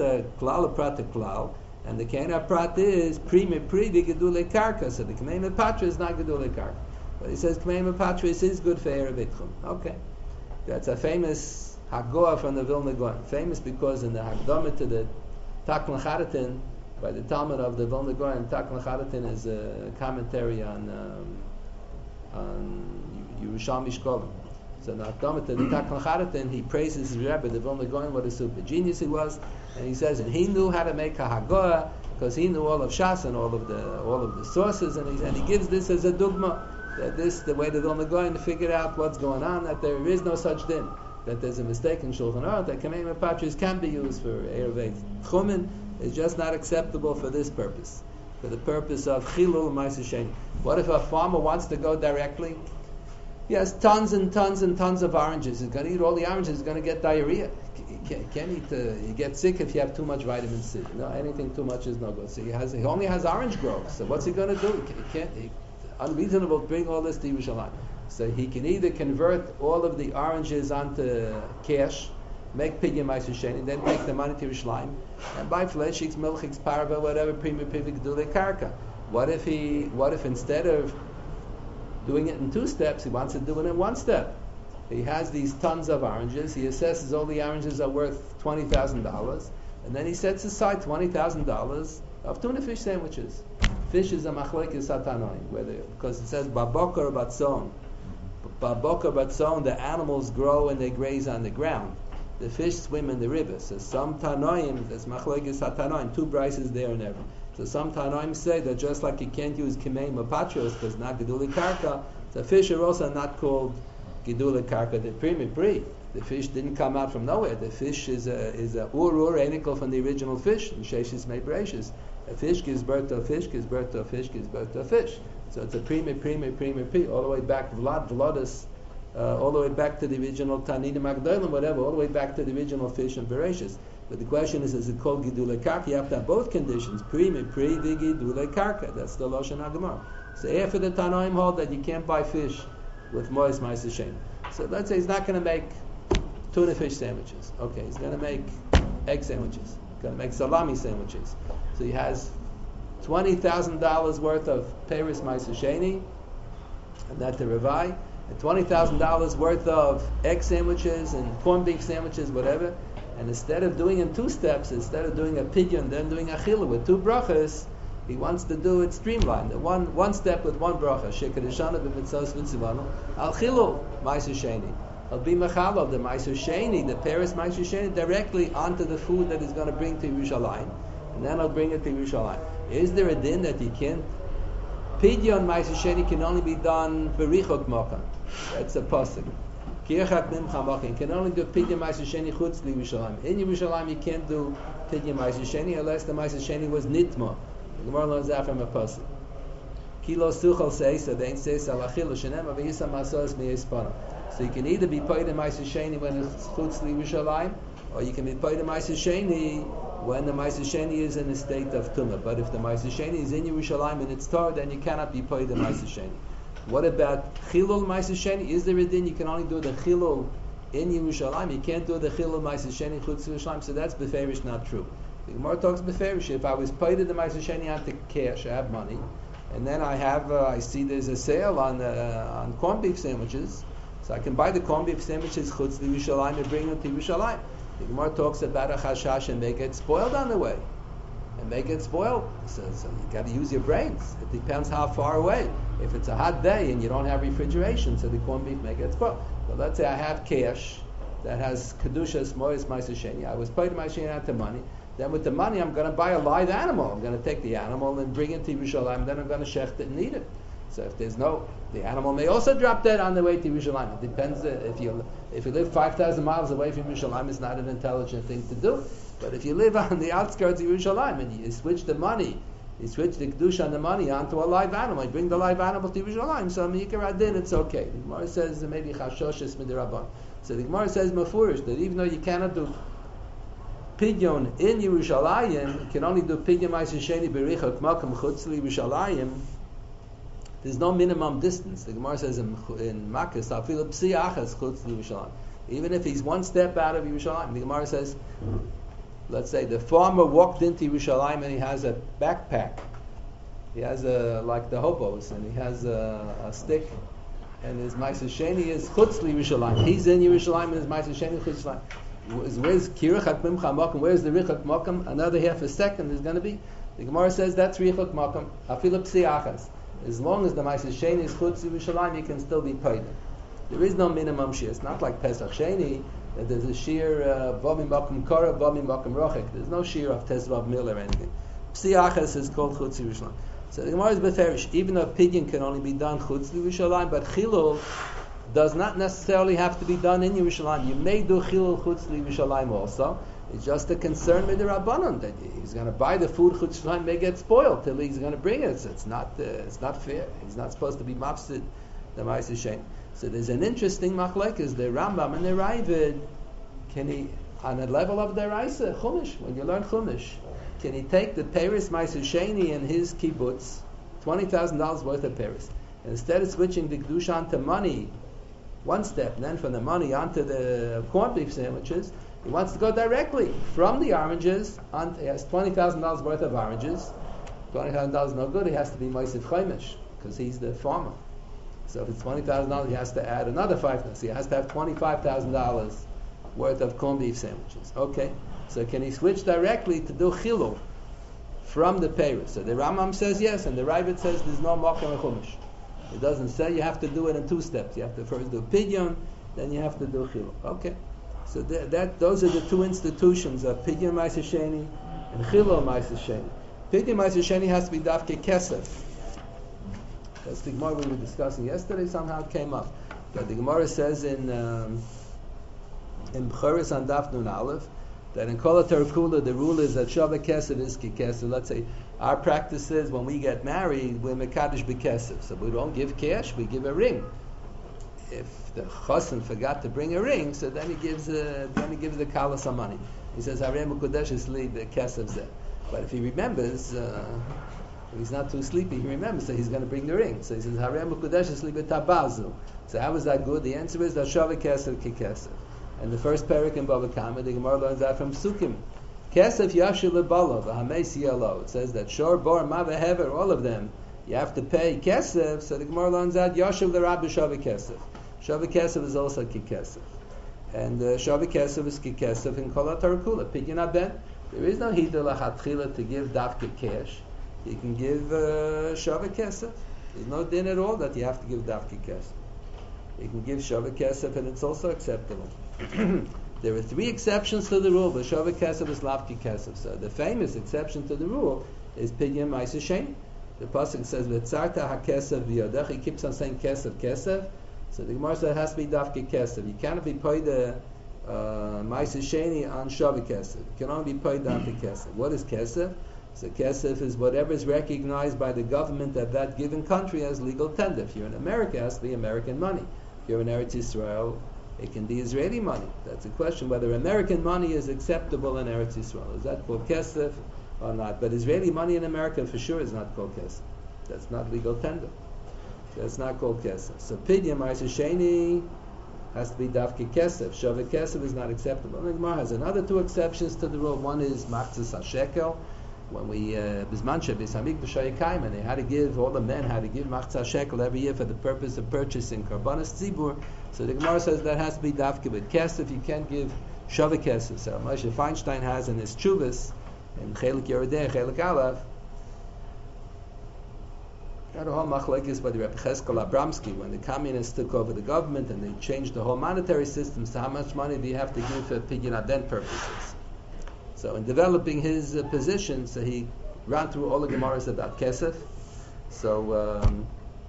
klal prat klal, and the keina prat is pri v'gedulei karka. So the kemeim patra is not gedulei karka, but he says kemeim patra is good for erevei tchum. Okay, that's a famous hagoah from the Vilna Gaon. Famous because in the Hakdamah to the Taklan Charatin by the Talmud of the Vilna Gaon, Taklan Charatin is a commentary on Yerushalmi Shkolim. So the Hakdamah to the Taklan Charatin, he praises his Rebbe, the Vilna Gaon, what a super genius he was, and he says, and he knew how to make a hagoah because he knew all of Shas and all of the sources, and he gives this as a dogma that this the way the Vilna Gaon figured out what's going on, that there is no such din, that there's a mistake in Shulchan Aruch, that kemeim patrios can be used for erevei tchumen. It's just not acceptable for this purpose, for the purpose of chilul ma'aser sheni. What if a farmer wants to go directly? He has tons and tons and tons of oranges. He's going to eat all the oranges. He's going to get diarrhea. You can't eat. You get sick if you have too much vitamin C. No, anything too much is no good. So he only has orange groves. So what's he going to do? Unreasonable to bring all this to Yerushalayim. So he can either convert all of the oranges onto cash, make pidyon ma'aser sheni, then take the money to Yerushalayim and buy fleshiks, milchiks, parva, whatever, prima pivik, gedulei karka. What if instead of doing it in two steps, he wants to do it in one step? He has these tons of oranges. He assesses all the oranges are worth $20,000, and then he sets aside $20,000 of tuna fish sandwiches. Fish is a machlekes satanoim, because it says babokar batzon. Babokar batzon, the animals grow and they graze on the ground. The fish swim in the river. So some tanoim, there's machlekes satanoim, two brises there and there. So some tanoim say that just like you can't use kemeim or patrios because not gedulei karka, the fish are also not called gedulei karka. The pri. The fish didn't come out from nowhere. The fish is a ur enikel from the original fish, and sheishis mei bereishis. A fish gives birth to a fish, gives birth to a fish, gives birth to a fish. So it's a pre, all the way back, Vladus, all the way back to the original Tanina Magdalim, whatever, all the way back to the original fish and Bereshis. But the question is it called Gidule Karka? You have to have both conditions, pre, Gidule Karka. That's the Lashon HaGemara. So after the Tanoim hold that you can't buy fish with Mois Ma'aseh Sheni. So let's say he's not going to make tuna fish sandwiches. Okay, he's going to make egg sandwiches. He's going to make salami sandwiches. So he has $20,000 worth of Paris Ma'aseh Sheni, and that to Ravai, and $20,000 worth of egg sandwiches and corned beef sandwiches, whatever. And instead of doing in two steps, instead of doing a pidyon, then doing a chila with two brachas, he wants to do it streamlined. One step with one bracha. Shekadishana b'mitzvos v'tzivanu al chilu Ma'aseh Sheni. I'll be mechalav the Ma'aseh Sheni, the Paris Ma'aseh Sheni, directly onto the food that he's going to bring to Yerushalayim, and then I'll bring it to Yerushalayim. Is there a din that you can't? Pidyon Ma'aseh Sheni can only be done b'richok makam. That's a pasuk. Kirchat mimcha makam can only do Pidyon Ma'aseh Sheni chutz Yerushalayim. In Yerushalayim you can't do Pidyon Ma'aseh Sheni unless the Ma'aseh Sheni was nitma. The Gemara learns that from a pasuk. Kilo suchal seisa they say salachilu shenem avayisa masos meispana. So you can either be paid in Ma'aseh Sheni when it's chutz Yerushalayim, or you can be paid in Ma'aseh Sheni when the Ma'aseh Sheni is in a state of tumah. But if the Ma'aseh Sheni is in Yerushalayim and it's tar, then you cannot be paid in Ma'aseh Sheni. What about chilul Ma'aseh Sheni? Is there a din you can only do the chilul in Yerushalayim? You can't do the chilul Ma'aseh Sheni chutz Yerushalayim. So that's beferish not true. The Gemara talks beferish. If I was paid in the Ma'aseh Sheni onto cash, I have money, and then I see there's a sale on corned beef sandwiches, so I can buy the corned beef sandwiches chutz Yerushalayim and bring them to Yerushalayim. The Gemara talks about a chashash and they get spoiled on the way. And they get spoiled. So you got to use your brains. It depends how far away. If it's a hot day and you don't have refrigeration, so the corned beef may get spoiled. But let's say I have cash that has kedushas mois ma'aseh sheni. I was paid my sheni out to money. Then with the money, I'm going to buy a live animal. I'm going to take the animal and bring it to Yerushalayim. Then I'm going to shecht it and eat it. So if there's the animal may also drop dead on the way to Yerushalayim. It depends. If you live 5,000 miles away from Yerushalayim, it's not an intelligent thing to do. But if you live on the outskirts of Yerushalayim and you switch the money, you switch the kedusha on the money onto a live animal, you bring the live animal to Yerushalayim, so Mikar Adin, it's okay. The Gemara says maybe chashoshes midirabban. So the Gemara says mafurish that even though you cannot do pidyon in Yerushalayim, you can only do pidyon ma'aseh sheni berichot makam chutz Yerushalayim. There's no minimum distance. The Gemara says in Makkah, afilu psi achas chutz Yerushalayim. Even if he's one step out of Yerushalayim, the Gemara says, let's say the farmer walked into Yerushalayim and he has a backpack. He has like the hobos, and he has a stick, and his ma'aseh sheni is chutz Yerushalayim. He's in Yerushalayim and his ma'aseh sheni is chutz Yerushalayim. Where's kirachak mimcha makam? Where's the richak makam? Another half a second is going to be. The Gemara says that's richak makam. Afilu psi achas. As long as the ma'aseh sheni is chutz Yerushalayim, you can still be paid. There is no minimum shear. It's not like Pesach Sheni that there's a shear v'mi makam kara, v'mi makam rochek. There's no shear of tesvav mil or anything. Psi achas is called chutz Yerushalayim. So the Gemara is beferish. Even though pidyon can only be done chutz Yerushalayim, but chilul does not necessarily have to be done in Yerushalayim. You may do chilul chutz Yerushalayim also. It's just a concern with the Rabbanon that he's going to buy the food chutz Yerushalayim may get spoiled till he's going to bring it. So it's not fair. He's not supposed to be mafsid the ma'aseh sheni. So there's an interesting machlekes, the Rambam and the Ravid. Can he, on the level of the Raisa, Chumash, when you learn Chumash, can he take the Paris ma'aseh sheni in his kibbutz, $20,000 worth of Paris, and instead of switching the kedusha onto money, one step, and then from the money onto the corned beef sandwiches, he wants to go directly from the oranges. He has $20,000 worth of oranges. $20,000 is no good. He has to be Mosif Chaimish because he's the farmer. So if it's $20,000, he has to add another $5,000. So he has to have $25,000 worth of corned beef sandwiches. Okay. So can he switch directly to do chilul from the Paris? So the Rambam says yes, and the Ravid says there's no makom chumash. It doesn't say you have to do it in two steps. You have to first do pidyon, then you have to do chilul. Okay. So those are the two institutions of pidyon ma'aseh sheni and chilul ma'aseh sheni. Pidyon ma'aseh sheni has to be dafke kesef. That's the Gemara we were discussing yesterday. Somehow it came up. But the Gemara says in B'choros on Daf Nun Aleph that in Kol HaTorah the rule is that Shava Kesef is Kikesef. Let's say our practice is when we get married, we're Mekadosh B'Kesef. So we don't give cash, we give a ring. If the Chassan forgot to bring a ring, so then he gives the Kala some money. He says, Harei Mekudesh is li the Kesef zeh. But if he remembers, if he's not too sleepy, he remembers that he's going to bring the ring. So he says, Harei Mekudesh is li b'tabazu. So how is that good? The answer is that Shava Kesef Kikesef. And the first parak in Bava Kama, the Gemara learns that from Sukkim. Kesef yashil lebalo v'hamesi yalo. It says that shor, bor, mava, hever, all of them, you have to pay kesef. So the Gemara learns that yashil l'rabbi Shava Kesef. Shava Kesef is also kikesef. And Shava Kesef is kikesef in Kol HaTorah Kula. Pidyon aben. There is no hiddur lachatchila to give davke cash. You can give Shava Kesef. There's no din at all that you have to give davke kesef. You can give Shava Kesef and it's also acceptable. There are 3 exceptions to the rule, but Shava Kesef is Lavki Kesef. So the famous exception to the rule is Pidyon Ma'aseh Sheni. The pasuk says V'tzarta HaKesef v'yodech. He keeps on saying Kesef, Kesef. So the Gemara says it has to be Davki Kesef. You cannot be paid the Ma'aseh Sheni on Shava Kesef. You can only be paid Davki Kesef. What is Kesef? So Kesef is whatever is recognized by the government of that given country as legal tender. If you're in America, it has to be American money. If you're in Eretz Yisrael, it can be Israeli money. That's a question whether American money is acceptable in Eretz Yisrael. Is that called kesef or not? But Israeli money in America for sure is not called kesef. That's not legal tender. That's not called kesef. So Pidyon Ma'aseh Sheni has to be Davke Kesef. Shava Kesef is not acceptable. And the Gemara has another 2 exceptions to the rule. One is Machzas HaShekel. When we Bizman Shebeis Hamikdash Hayekayim, and they had to give, all the men had to give Machzas Shekel every year for the purpose of purchasing Karbanos Tzibur. So the Gemara says that has to be Davke, but Kesef you can't give Shava Kesef. So Moshe Feinstein has in his Chuvas in Chelik Yerodeh, Chelik Aleph, got a whole machlekes by the Rebbe Cheskel Abramsky when the communists took over the government and they changed the whole monetary system. So how much money do you have to give for Pidyon Aden purposes? So in developing his position, so he ran through all the Gemaras about Kesef. So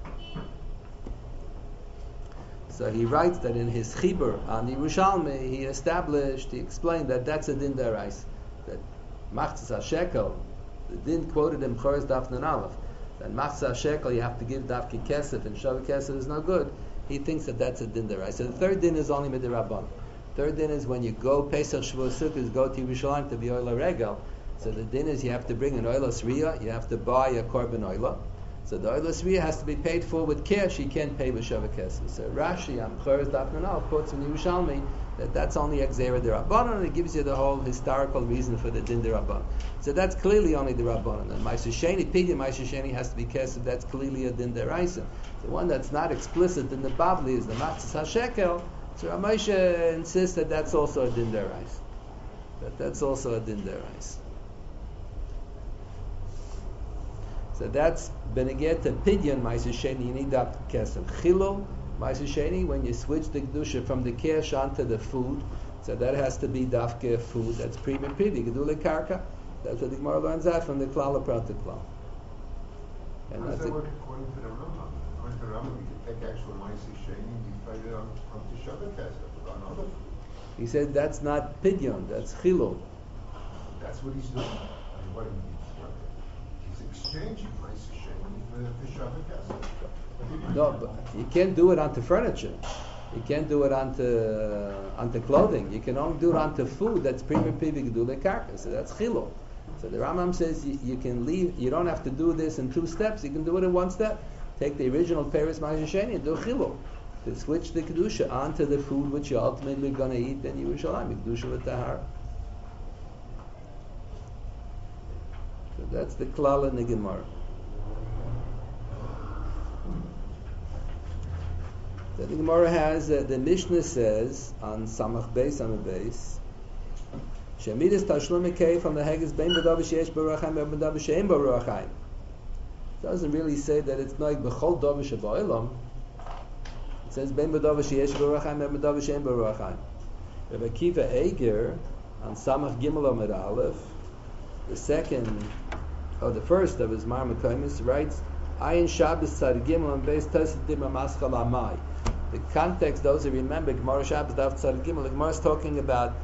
he writes that in his Chibur on the Yerushalmi, he explained that that's a din deraisa. That Machzas HaShekel, the din quoted in Choros Daf Nun Aleph, that Machzas HaShekel you have to give Davki Kesef and Shava Kesef is no good. He thinks that that's a din deraisa. So the third din is only midirabban. Third din is when you go Pesach Shavuos Sukkot, go to Yerushalayim to be Oila Regel. So the din is you have to bring an Oilas Riyah, you have to buy a Korban Oila. So the Oilas Riyah has to be paid for with cash, you can't pay with Shava Kesef. So Rashi on Choros Daf Nun Aleph quotes in Yerushalmi that that's only Exera D'Rabbanan, and it gives you the whole historical reason for the din D'Rabbanan. So that's clearly only the Rabbanan. And Ma'aseh Sheni, Pidyon Ma'aseh Sheni has to be Kesef, that's clearly a din deraisa. The one that's not explicit in the Bavli is the Machzas HaShekel. So Ramosha insists that that's also a din deraisa. That's also a din deraisa. So that's beneged to Pidyon Ma'aseh Sheni. You need that kesef. Chilul Ma'aseh Sheni, when you switch the kedusha from the cash onto the food, so that has to be dafke food. That's privi gedule karka. That's what the Gemara learns out from the klal pratik klal. And that's work according to the Rambam. According to the Rambam, you can take actual Ma'aseh Sheni and you fight it on the Shava Kesef on other food. He said that's not Pidyon, that's Chilul. That's what he's doing. He's exchanging Ma'aseh Sheni for Shava Kesef. No, but you can't do it onto furniture. You can't do it onto clothing. You can only do it onto food. That's prima pivi gedule karka. So that's chilul. So the Rambam says you can leave. You don't have to do this in 2 steps. You can do it in 1 step. Take the original Paris Ma'aseh Sheni and do chilul. To switch the kedusha onto the food which you're ultimately going to eat, then Yerushalayim kedusha with tahara. So that's the klal in the Gemara. So the Gemara has the Mishnah says on Samach Beis Amud Beis, Shemidas Tashlum Ekei from the Hegez Bein B'Dav Sheyesh B'Ruachayim and B'Dav She'ein B'Ruachayim. Doesn't really say that it's like B'Chol Dav She'Ba'olam. It says Bein B'Dav Sheyesh B'Ruachayim and B'Dav She'ein B'Ruachayim. Rabbi Akiva Eiger on Samach Gimel Amud Aleph, the first of his Mar Mekaymis writes, Ayin Shabbos Tzad Gimel and Beis Tasidim Amaschal Amai. The context, those who remember Gemara Shabbos Daf Tzad Gimel, the Gemara is talking about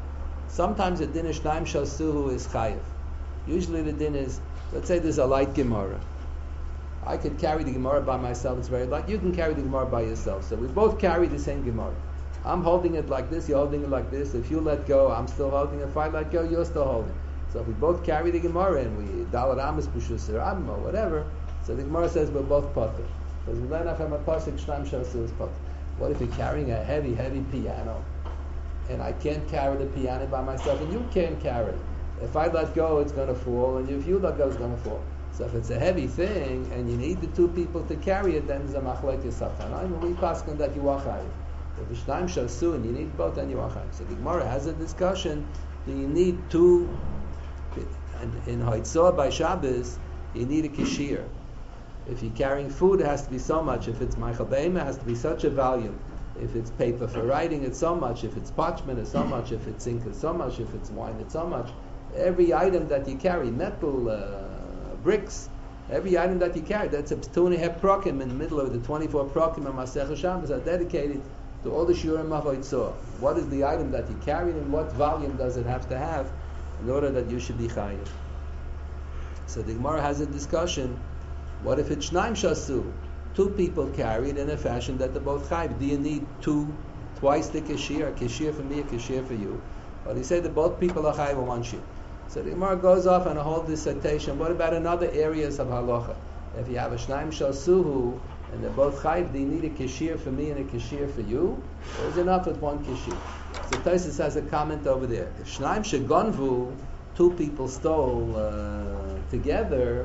Sometimes the din is shnaim shasuhu is chayiv. Usually the din is, let's say there's a light Gemara. I could carry the Gemara by myself, it's very light. You can carry the Gemara by yourself. So we both carry the same Gemara. I'm holding it like this, you're holding it like this. If you let go, I'm still holding it. If I let go, you're still holding. So if we both carry the Gemara and we dalat amis b'shus or whatever, so the Gemara says we're both potter. Because we learn from a pasuk shnaim shasuhu is potter. What if you're carrying a heavy, heavy piano, and I can't carry the piano by myself, and you can't carry it? If I let go, it's going to fall, and if you let go, it's going to fall. So if it's a heavy thing, and you need the two people to carry it, then there's a machlekes saftanayim. We paskin that you are chayiv. If it's shnaim shasuhu and you need both, then you are chayiv. So the Gemara has a discussion. Do you need two? And in Haitzah by Shabbos, you need a kashir. If you're carrying food, it has to be so much. If it's Michael Be'ema, it has to be such a volume. If it's paper for writing, it's so much. If it's parchment, it's so much. If it's ink, it's so much. If it's wine, it's so much. Every item that you carry, metal, bricks, every item that you carry, that's a 2.5 prokim in the middle of the 24 prokim of Masech Shabbos are dedicated to all the shurim of Haitzah. What is the item that you carry and what volume does it have to have in order that you should be chayiv? So the Gemara has a discussion. What if it's shnaim shasuhu? Two people carry it in a fashion that they're both chayiv. Do you need twice the kashir? A kashir for me, a kashir for you? But he said that both people are chayiv on one shir. So the Gemara goes off on a whole dissertation. What about in other areas of halacha? If you have a shnaim shasuhu and they're both chayiv, do you need a kashir for me and a kashir for you? Or is it enough with one kashir? So Tosfos has a comment over there. If shnaim shegonvu, two people stole together,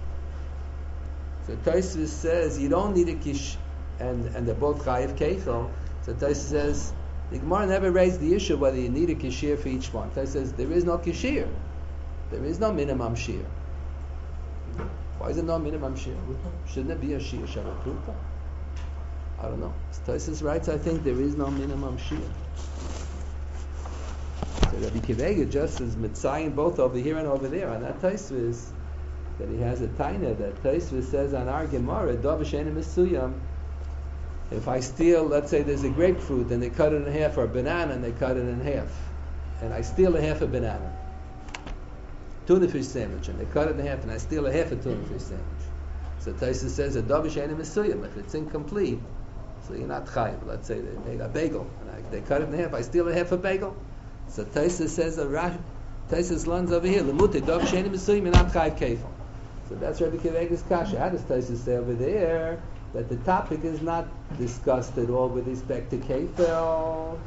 so Tosfos says you don't need a kish, and they're both chayiv kefil. So Tosfos says the Gemara never raised the issue whether you need a kishir for each one. Tosfos says there is no kishir, there is no minimum shir. Why is there no minimum shir? Shouldn't it be a shir shavapruta? I don't know. Tosfos writes, I think there is no minimum shir. So Rabbi Kivega just is mitzayim both over here and over there. And that Tosfos, that he has a taina that Tosfos says on our Gemara, Dov she'ein mesuyam. If I steal, let's say there's a grapefruit and they cut it in half, or a banana and they cut it in half, and I steal a half a banana, tuna fish sandwich, and they cut it in half, and I steal a half a tuna fish sandwich. So Tosfos says a Dov she'ein mesuyam. If it's incomplete, so you're not chayiv. Let's say they made a bagel and they cut it in half. I steal a half a bagel. So Tosfos says Tosfos learns over here, Lemute Dov she'ein mesuyam, you're not chayiv kefil. So that's Rabbi Kivega's kasha. How does Tosfos say over there that the topic is not discussed at all with respect to kefil?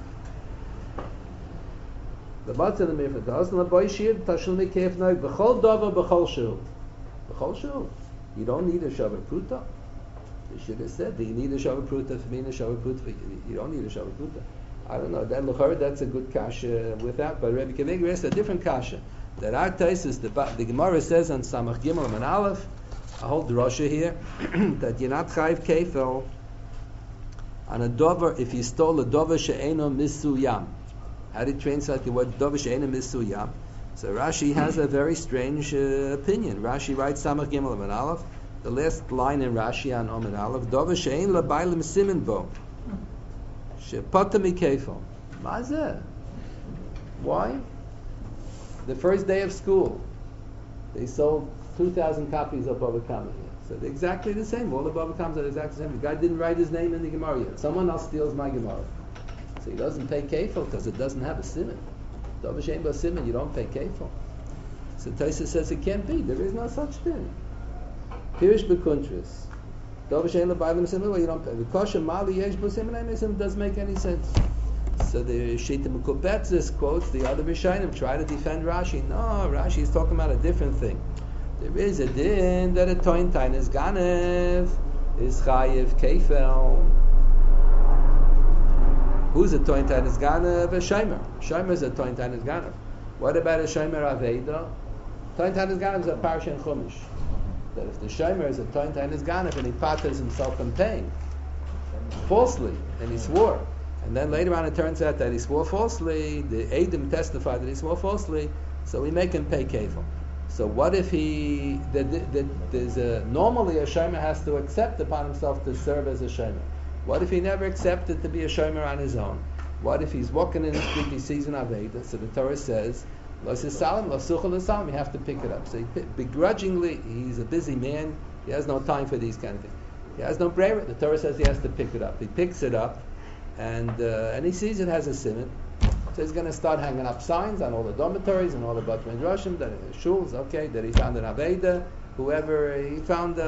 The matzah the mifrach doesn't boy shir tashulmi kef noig b'chol davar b'chol shu. B'chol shu. You don't need a shavar pruta. They should have said that you need a shavar pruta for me and a shavar pruta for you. You don't need a shavar pruta. I don't know. That l'chor, that's a good kasha with that. But Rabbi Kivega has a different kasha. That our Tosfos, the Gemara says on Samach Gimel and Aleph, a whole drasha here, that you're not chayiv kefil on a dover if you stole a dover she'eino misuyam. How do you translate the word dover she'eino misuyam? So Rashi has a very strange opinion. Rashi writes Samach Gimel and Aleph, the last line in Rashi on Om and Aleph, dover she'ein labaylim simin bo she'pata mikefil. Mazeh. Why? The first day of school, they sold 2,000 copies of Bava Kama. So they're exactly the same. All the Bava Kamas are exactly the same. The guy didn't write his name in the Gemara yet. Someone else steals my Gemara. So he doesn't pay kefil because it doesn't have a siman. Dov she'ein bo siman, you don't pay kefil. So Tosfos says it can't be. There is no such thing. Pirish b'kuntris. Dov she'ein l'baylim siman, well, you don't pay. V'kosher mali yesh bo siman, doesn't make any sense. So the Shita Mekubetzis quotes the other Rishonim, try to defend Rashi. No, Rashi is talking about a different thing. There is a din that a tointain is ganev, is chayiv kefel. Who's a tointain is ganev? A shomer. Shomer is a tointain is ganev. What about a shomer aveda? Tointain is ganev is a parsha in Chumash. That if the shomer is a tointain is ganev and he patters himself from paying falsely, and he swore. And then later on it turns out that he swore falsely, the Eidim testified that he swore falsely, so we make him pay kefil. So what if normally a shomer has to accept upon himself to serve as a shomer. What if he never accepted to be a shomer on his own? What if he's walking in the street, he sees an Aveda? So the Torah says, Lo Salam, Lo Suchel Salam, you have to pick it up. So begrudgingly, he's a busy man, he has no time for these kind of things. He has no prayer. The Torah says he has to pick it up. He picks it up, and he sees it has a simon. So he's going to start hanging up signs on all the dormitories and all the Bat Midrashim, the shuls, okay, that he found an Aveda, whoever, he found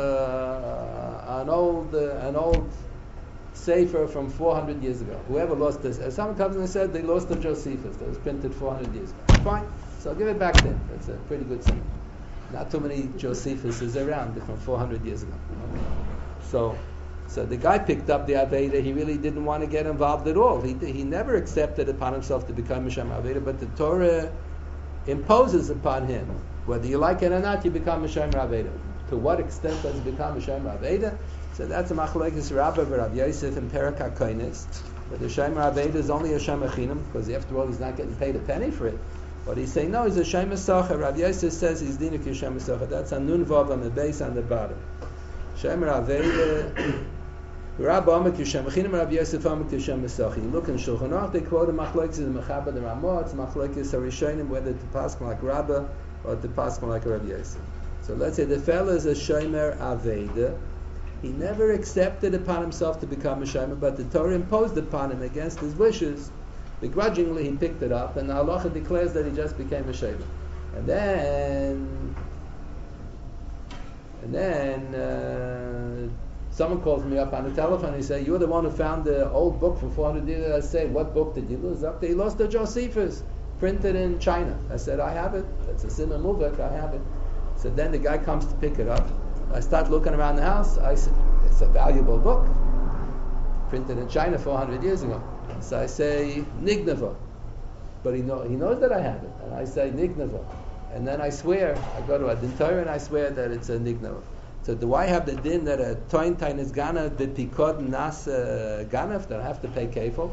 an old sefer from 400 years ago. Whoever lost this, someone comes and said they lost the Josephus that was printed 400 years ago. Fine, so I'll give it back then. That's a pretty good thing. Not too many Josephuses around, they're from 400 years ago. Okay. So the guy picked up the Aveda. He really didn't want to get involved at all. He never accepted upon himself to become a Shem Aveda, but the Torah imposes upon him, whether you like it or not, you become a Shem Aveda. To what extent does he become a Shem Aveda? So that's a machlokes Rabbah Rav Yosef and Perek HaKoines. But the Shem Aveda is only a Shem Achinam, because after all he's not getting paid a penny for it. But he's saying no, he's a Shem Esacha. Rav Yosef says he's dinik a Shem Esacha. That's a Nun Vav on the base on the bottom. Shem Aveda. Rabba Amak Yishem Achinam, Rav Yosef Amak Yishem Esacha. You look in Shulchan Aruch, they quote a machlokes in the Mechaber the Ramah. It's machlokes Harishonim, whether to pass like Rabba or to pass like Rav Yosef. So let's say the fellow is a Shomer Aveda. He never accepted upon himself to become a Shomer, but the Torah imposed upon him against his wishes. Begrudgingly, he picked it up, and the halacha declares that he just became a Shomer. And then someone calls me up on the telephone. He says, "You're the one who found the old book from 400 years." I say, "What book did you lose?" Up there, he lost the Josephus, printed in China. I said, "I have it. That's a Siman Muvak. I have it." So then the guy comes to pick it up. I start looking around the house. I said, "It's a valuable book, printed in China 400 years ago." So I say, "Nignava," but he knows that I have it, and I say, "Nignava," and then I swear. I go to a din Torah and I swear that it's a Nignava. So do I have the din that a toin tainis ganav b'pikod nas ganav that I have to pay kefil?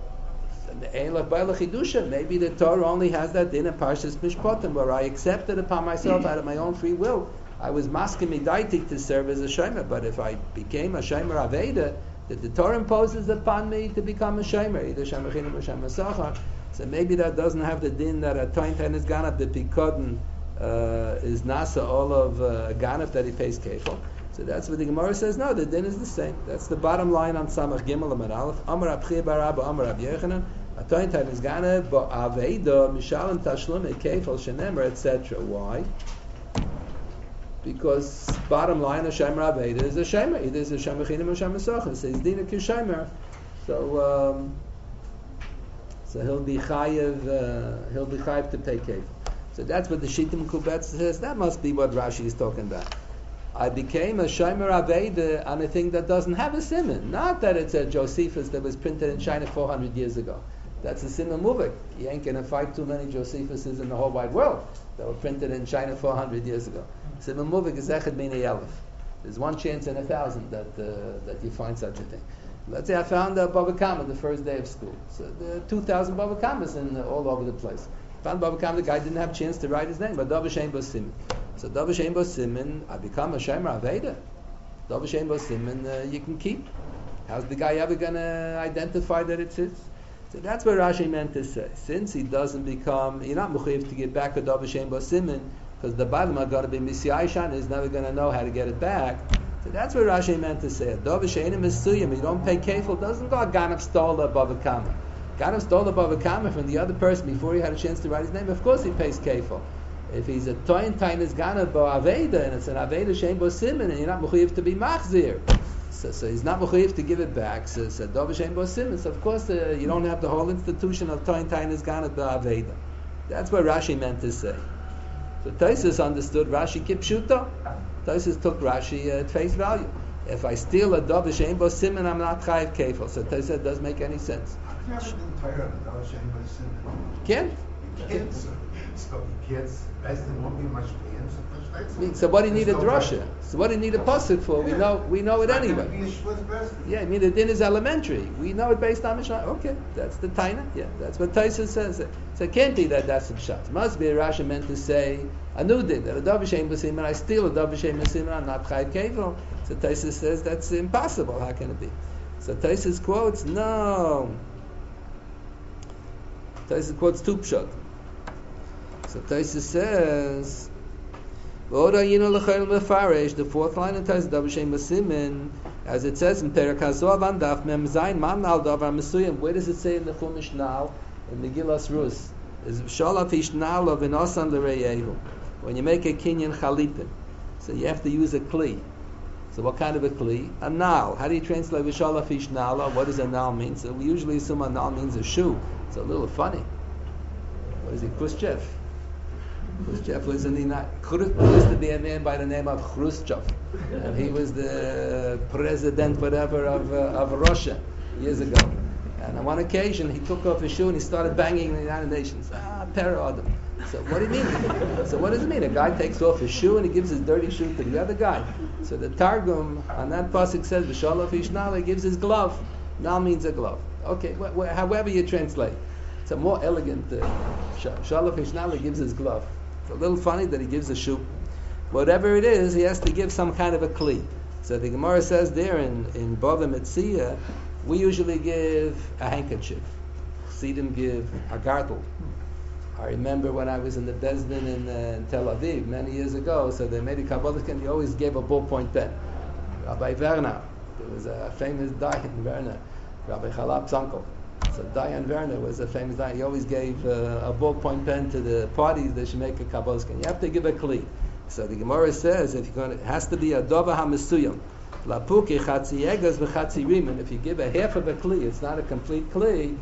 Maybe the Torah only has that din in Parshas Mishpatim, where I accepted upon myself out of my own free will. I was masking midaitik to serve as a shomer, but if I became a shomer aveda, that the Torah imposes upon me to become a shomer, either shomer chinam or shomer sachar. So maybe that doesn't have the din that a toin tainis ganav b'pikod is nasa all of ganef that he pays kefil. So that's what the Gemara says. No, the din is the same. That's the bottom line on Samach Gimel Amar Aleph. Amar Abchir Bar Abba Amar Rab Yechanan. Atoin Tav is ganef ba'aveido mishalem tashlum kefil shenemer etc. Why? Because bottom line, a shemer aveda is a shemer. Either is a shemer chinim or shemer sochel. So he's dinik shemer. So he'll be chayiv. He'll be chayiv to pay kefil. So that's what the Shittim Kubetz says. That must be what Rashi is talking about. I became a Shomer Aveda on a thing that doesn't have a simon. Not that it's a Josephus that was printed in China 400 years ago. That's a simon muvik. You ain't going to find too many Josephuses in the whole wide world that were printed in China 400 years ago. Simon muvik is Echad Minei Elef. There's one chance in 1,000 that you find such a thing. Let's say I found a Bava Kama the first day of school. So there are 2,000 Bava Kamas all over the place. Found Bava Kama, the guy didn't have a chance to write his name, but Davar Shein Bo Simen. So Davar Shein Bo Simen, I become a Shomer Aveda. Davar Shein Bo Simen, you can keep. How's the guy ever going to identify that it's his? So that's what Rashi meant to say. Since he doesn't become, you're not mechuyev to get back a Davar Shein Bo Simen, because the bottom are going to be Misyaishan, he's never going to know how to get it back. So that's what Rashi meant to say. Davar Shein Misuyim, you don't pay kefil, doesn't go Ganav stole the Bava Kama. Ganav stole the Bava Kama from the other person before he had a chance to write his name. Of course he pays kefil. If he's a toin tainis Ganav bo Aveda, and it's an Aveda Shein Bo Simen, and you're not mechuyev to be machzir. So he's not mechuyev to give it back. So Davar Shein Bo Simen. So of course you don't have the whole institution of toin tainis Ganav bo Aveda. That's what Rashi meant to say. So Tosfos understood Rashi kipshuto. Tosfos took Rashi at face value. If I steal a Davar Shein Bo Simen, I'm not chayiv kefil. So Tosfos doesn't make any sense. You have an entire Davar Shein Bo Simen. Can't. So you can't. Best there won't be much pain. So what do you need a drasha? So what do you need a pasuk for? We know it anyway. Yeah, I mean the din is elementary. We know it based on Mishnah. Okay, that's the taina. Yeah, that's what Tosfos says. So it can't be that that's the pshat. It must be a Rashi meant to say a new din that a Davar Shein Bo Simen, I steal a Davar Shein Bo Simen, I'm not chayiv kefil. So Tosfos says that's impossible. How can it be? So Tosfos quotes, no. Taisus quotes two pshat. So Taisus says, the fourth line in Taisus Dabashem Masimin, as it says in Perek Hazov and Daf Mem Zayin Man Al Davar Mesuyim. Where does it say in the Chumash now? In Megillas Rus, is Shalaf Ish Nalo V'Nosan L'Reyehu. When you make a kinyan chalipin, so you have to use a kli. So what kind of a kli? A nal. How do you translate V'Shalaf Ish Nalo? What does a nal mean? So we usually assume a nal means a shoe. It's a little funny. What is it? Khrushchev. Khrushchev was in the used to be a man by the name of Khrushchev, and he was the president, whatever, of Russia years ago. And on one occasion, he took off his shoe and he started banging the United Nations. Para-Adam. So what do you mean? So what does it mean? A guy takes off his shoe and he gives his dirty shoe to the other guy. So the Targum on that pasuk says, "V'shalav ish nal," he gives his glove. Nal means a glove. Okay, however you translate. It's a more elegant. Shalav ish nal, he gives his glove. It's a little funny that he gives a shoe. Whatever it is, he has to give some kind of a kli. So the Gemara says there in Bava Metzia, we usually give a handkerchief. Chassidim give a gartel. I remember when I was in the Bezdin in Tel Aviv many years ago, so they made a Kabbalah and they always gave a ballpoint pen. Rabbi Werner, there was a famous Dayan Werner, Rabbi Chalap's uncle. So Dayan Werner was a famous Dayan. He always gave a ballpoint pen to the parties that should make a Kabbalah. You have to give a kli. So the Gemara says if you're going to, it has to be a dova hamesuyam. Lapuki chatzi egas v'chatzi riman. If you give a half of a kli, it's not a complete kli.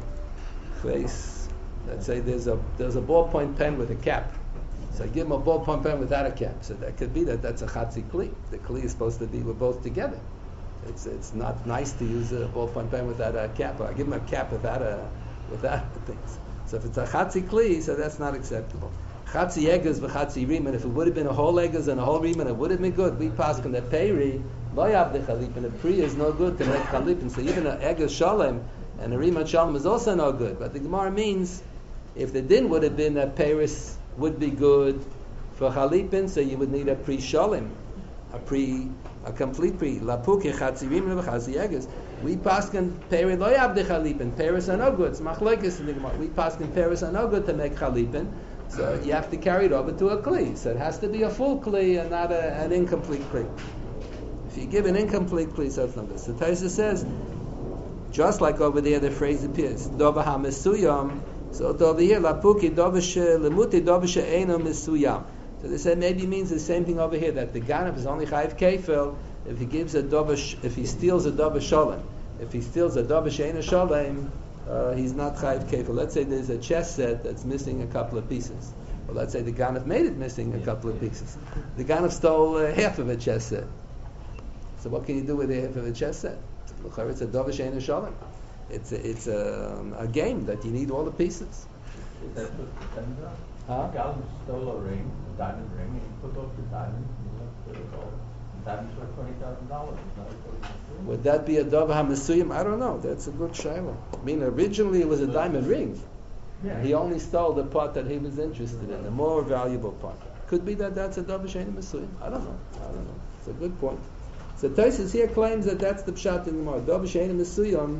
Let's say there's a ballpoint pen with a cap. So I give him a ballpoint pen without a cap. So that could be that's a chatzi kli. The kli is supposed to be we're both together. It's not nice to use a ballpoint pen without a cap. I give him a cap without the things. So if it's a chatzi kli, so that's not acceptable. Chatzi egas v'chatzi riman. If it would have been a whole egas and a whole riman, it would have been good. We pass on the peri lo yavde chalipin. A pri is no good to make chalipin. So even an egas shalem and a riman shalem is also no good. But the Gemara means if the din would have been that Paris would be good for chalipin, so you would need a pri shalem, a complete pri. Lapuke chatzirim v'chatzi egas. We paskin peri lo yavde chalipin. Paris are no good. It's machlekes in the Gemara. We paskin Paris are no good to make chalipin, so you have to carry it over to a kli. So it has to be a full kli and not an incomplete kli. If you give an incomplete kli, so it's not good. So Taisa says, just like over there, the phrase appears, dova hamesuyam. So over here, lapuki dovish lemuti dovish eino mesuyam. So they said maybe it means the same thing over here, that the ganav is only chayiv kefil if he gives a dovish, if he steals a dovish sholem. If he steals a dovish eino sholem, he's not chayiv kefil. Let's say there's a chess set that's missing a couple of pieces. Or let's say the ganav made it missing a couple of pieces. The ganav stole half of a chess set. So what can you do with half of a chess set? It's a dovish eino sholem. It's a game that you need all the pieces. That's what the Sandra? Huh? Galvin stole a ring, a diamond ring, and he put off the diamond. The diamond's worth $20,000. Would that be a dova hamesuyim? I don't know. That's a good shayla. I mean, originally it was a diamond ring. Yeah. He only stole the part that he was interested in, the more valuable part. Could be that's a dova shein mesuyim. I don't know. It's a good point. So Tosfos here claims that that's the pshat in the Gemara. Dova shein mesuyim.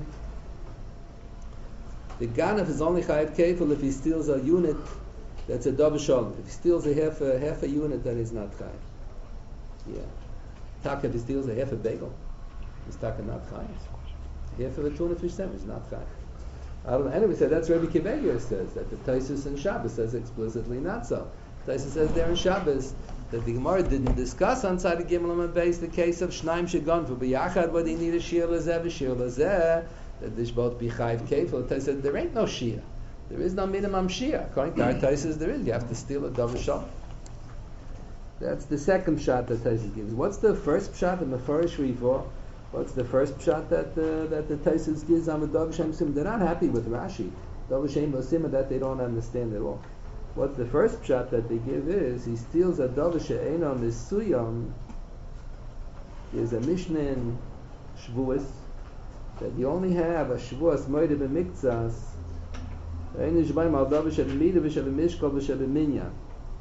The ganav is only chayav kefil if he steals a unit that's a dova shalom. If he steals a half a unit, then he's not chayav. Yeah. Tak if he steals a half a bagel, he's taka not chayav. Half of a tuna fish sandwich, not chayav. I don't know. Anyway, so that's Rabbi Kiveger says that the Tosfos in Shabbos says explicitly not so. Tosfos says there in Shabbos that the Gemara didn't discuss on side of Gimel and Beis the case of Shnaim Shegon for biyachad, whether you need a shir lazeh v'shir lazeh. That this both be chayiv kefil. Tosfos said there ain't no shia. There is no minimum shia. According to our Tosfos, there is. You have to steal a dova shalom. That's the second shot that Tosfos gives. What's the first shot in the first Rivor? What's the first shot that the Tosfos gives on the dova shem sim? They're not happy with Rashi. Dova shem sim that they don't understand at all. What the first shot that they give is he steals a dova she'eino mesuyam. There's a Mishnah in Shavuos that you only have a Shavuos moed b'miktzas. Ein yishbayim al dava she'b'mida v'she'b'mishkol v'she'b'minyan.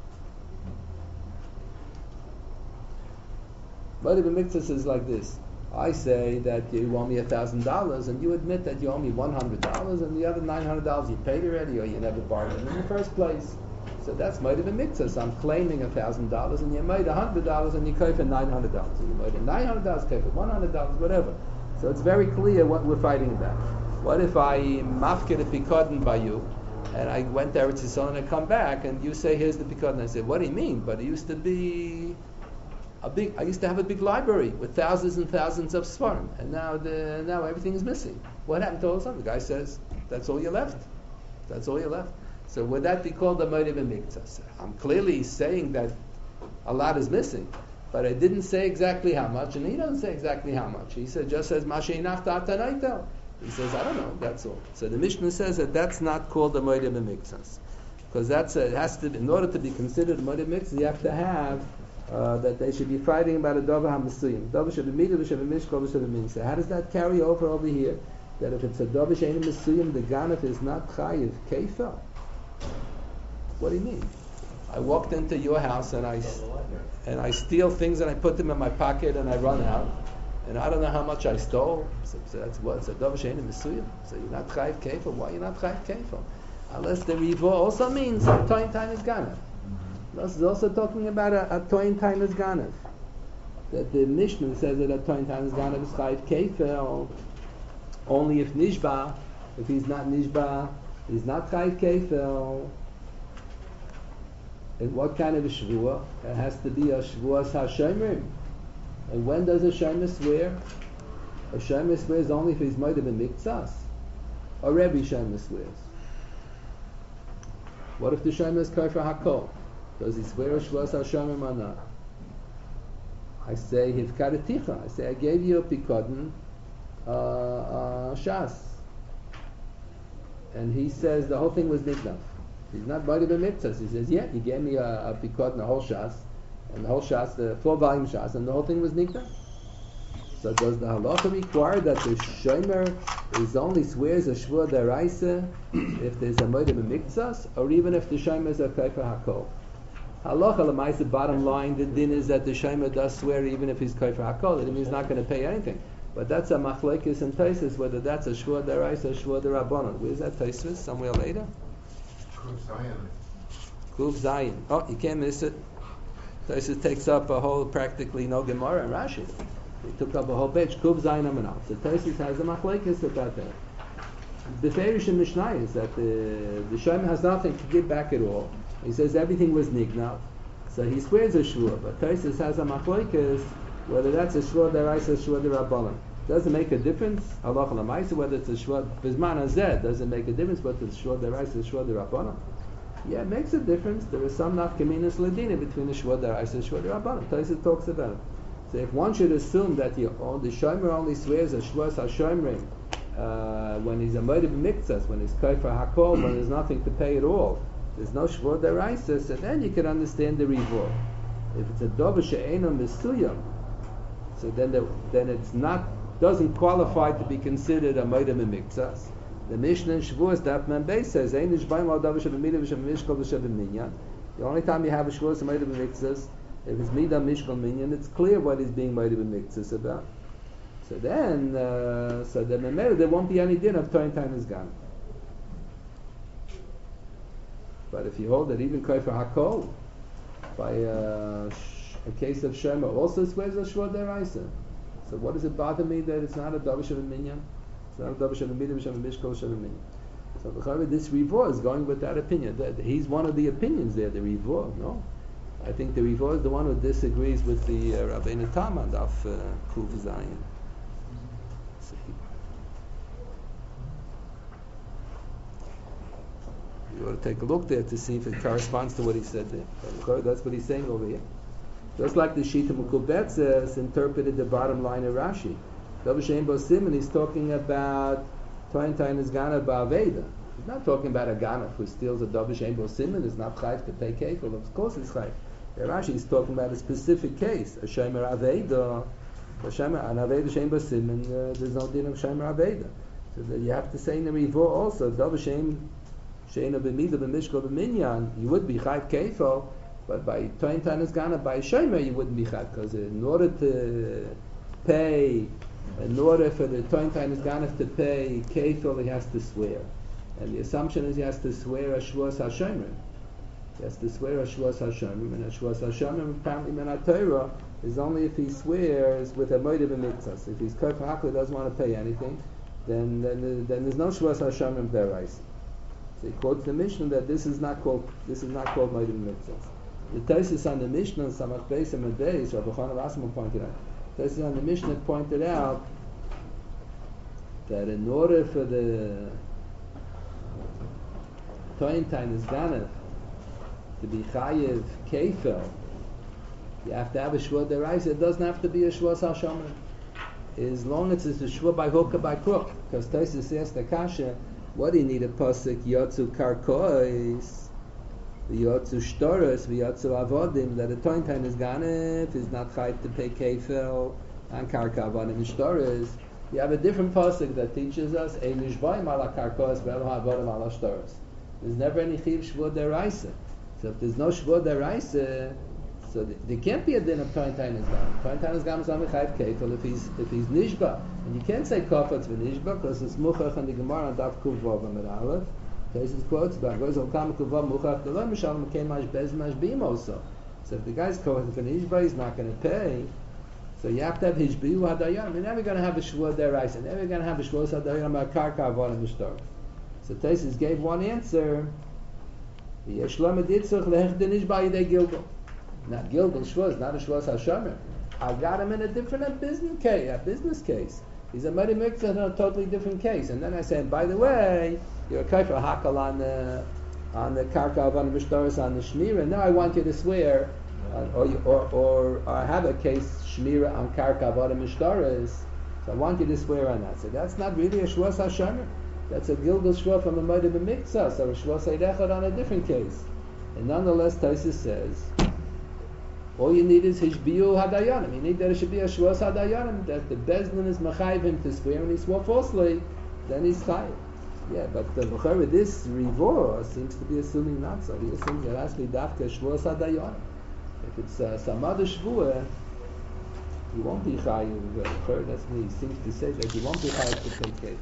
Moed b'miktzas is like this. I say that you owe me $1,000, and you admit that you owe me $100, and the other $900 you paid already, or you never bargained in the first place. So that's made of a mixer. So I'm claiming $1,000, and you made $100, and you pay for $900. So you made $900, pay for $100, whatever. So it's very clear what we're fighting about. What if I mafkid a pikadon by you, and I went there to Yisrael and I come back, and you say, here's the pikadon. I say, what do you mean? But it used to be I used to have a big library with thousands and thousands of svarim, and now everything is missing. What happened to all of a sudden? The guy says, that's all you left. That's all you left. So would that be called a moed b'miktzas? I'm clearly saying that a lot is missing, but I didn't say exactly how much, and he doesn't say exactly how much. He just says, Mashe nafta atanaita. He says, I don't know, that's all. So the Mishnah says that that's not called a moed b'miktzas. Because it has to, in order to be considered a moed b'miktzas, you have to have that they should be fighting about a davar hamasuyim. Davar should be midah, should be mishkol, should be min. So how does that carry over here? That if it's a davar she'ein masuyim, the ganef is not chayiv keifa. What do you mean? I walked into your house and I steal things and I put them in my pocket and I run out, and I don't know how much I stole. So that's what? It's a davar she'ein masuyim. So you're not chayiv keifa. Why are you not chayiv keifa? Unless the rivo also means a toin time is ganef. This is also talking about a toin time is ganef. That the Mishnah says that a toin time is ganef is chayiv keifa only if nishba. If he's not nishba, he's not chayiv keifa. And what kind of a shvua? It has to be a shvua hashomerim. And when does a shomer swear? A shomer swears only if he's moed b'miktzas. Or Rebbe shomer swears. What if the shomer is kafir hakol? Does he swear a shvua hashomerim or not? I say hivkareticha. I say I gave you a pikadon, shas, and he says the whole thing was nignav. He's not moed b'miktzas. He says, yeah, you gave me a pikadon, a whole shas, and the whole shas, the 4-volume shas, and the whole thing was nignav. So does the halacha require that the shomer is only swears a shvua deraisa if there's a moed b'miktzas, or even if the shomer is a kafir hakol? Halacha l'maisa, bottom line, the din is that the shomer does swear even if he's kafir hakol. It means he's not going to pay anything. But that's a machlekes and taisus, whether that's a shvua deraisa or shvua derabanan. Where's that taisus? Somewhere later. Kuv Zayin. Oh, you can't miss it. Taisus takes up a whole, practically no Gemara and Rashi. He took up a whole page. Kuv Zayin Amanal. So Taisus has a machlekes about that. The Ferish and Mishnah is that the shomer has nothing to give back at all. He says everything was nignav, so he swears a shvua. But Taisus has a machlekes whether that's a shvua deraisa or shvua derabanan. Doesn't make a difference. Halacha l'maisa, whether it's a shvua bizman hazeh, doesn't make a difference whether it's shvua deraisa or shvua derabanan. Yeah, it makes a difference. There is some nafkaminas ledina between the shvua deraisa and shvua derabanan. Taisus talks about it. So if one should assume that the shomer only swears a shvua hashomerim when he's a moed b'miktzas, when he's kafir hakol, when there's nothing to pay at all, there's no shvua deraisa, so then you can understand the rivor. If it's a davar she'eino mesuyam, so then it's not, doesn't qualify to be considered a moed b'miktzas. The Mishnah in Shavuos Daf Mem Beis says, "Ein nishbayim al davar sheb'midah v'sheb'mishkol v'sheb'minyan." The only time you have a Shavuos moed b'miktzas, if it's midah mishkol minyan, it's clear what is being moed b'miktzas about. So then there won't be any din of toin time is gone. But if you hold that even kafir hakol, by a case of shomer also swears a shvua deraisa, so what does it bother me that it's not a davar sheb'minyan? It's not a davar sheb'midah v'sheb'mishkol v'sheb'minyan. So this Rivor is going with that opinion. That he's one of the opinions there, the Rivor. No, I think the Rivor is the one who disagrees with the Rabbeinu Tam on Daf Kuv Zayin. You ought to take a look there to see if it corresponds to what he said there. That's what he's saying over here. Just like the Shita Mukubetz interpreted the bottom line of Rashi. Davar she'ein bo siman, he's talking about toin time is ganav ba'aveda. He's not talking about a ganav who steals a davar she'ein bo siman, is not chayv to pay kefil. Of course it's chayv. Rashi is talking about a specific case, a shomer aveda, a shomer an aveda she'ein bo siman. There's no din of shomer aveda. So that you have to say in the Rivor also davar she'ein b'midah b'mishkol b'minyan, you would be chayv kefil. But by toin time is ganav by a shomer, you wouldn't be chayv, because in order to pay In order for the Tointain Ganef to pay kefil, he has to swear. And the assumption is he has to swear a Shvuas HaShomrim. He has to swear a Shvuas HaShomrim, and a Shvuas HaShomrim apparently in Torah is only if he swears with a moed of a mitzvah. If he's kof hakol, doesn't want to pay anything, then there's no Shvuas HaShomrim deraisa. So he quotes the Mishnah that this is not called moed of a mitzvah. The Tosfos on the Mishnah, Samach Beis and Beis, Rabbi Chana Rasman pointed out. Tosfos on the Mishnah pointed out that in order for the Tointain Ganef to be chayiv kefil, you have to have a shvua deraisa. It doesn't have to be a shvua hashomer, as long as it's a shvua by hook or by crook. Because Tosfos asked the kasha, what do you need a pasuk yotzu karkois, yotzu shtoros, yotzu avodim, that a Tointain Ganef is not chayiv to pay kefil on karka avodim and shtoros. You have a different pasuk that teaches us a nishbayim ala karkois ve'elo avodim ala shtoros. There's never any chiv shvua deraisa. So if there's no shvua deraisa, so there can't be a din of Tointain Ganef. Tointain Ganef is only chayiv kefil if he's nishba, and you can't say kafetz v'nishba because it's muchach on the Gemara on daf kuv vav amid aleph. Cases quotes about goes al kam kuv vav muchach the lo mishalom kein mash bez mash bim also. So if the guy's kafetz v'nishba, he's not going to pay. So you have to have hishbiu hadayan. You're never going to have a shvua deraisa. Never going to have a shvua hadayan about karka avodim mishtar. So Tosfos gave one answer. Yeshlam editzach lehech denishba yidei gilgal. Not gilgal shvuz, not a shvuz hashomer. I got him in a different business case. He's a muddy mikvah in a totally different case. And then I said, by the way, you're a kaifer hakal on the karka avodim mishtaros on the shmira. Now I want you to swear, or I have a case shmira on karka avodim mishtaros. So I want you to swear on that. So that's not really a shvuz hashomer. That's a gilgal shvua from a mode of a mikzah, so a shvua seidechad on a different case. And nonetheless, Tosfos says, all you need is hishbiu hadayanim. You need that it should be a shvua hadayanim, that the bezdin is machayiv him to swear, and he swore falsely, then he's chayiv. Yeah, but this rivor seems to be assuming not so. He assumes it has to be dafka shvua hadayanim. If it's some other shvua, you won't be chayiv. That's me. He seems to say that you won't be chayiv to take kefil.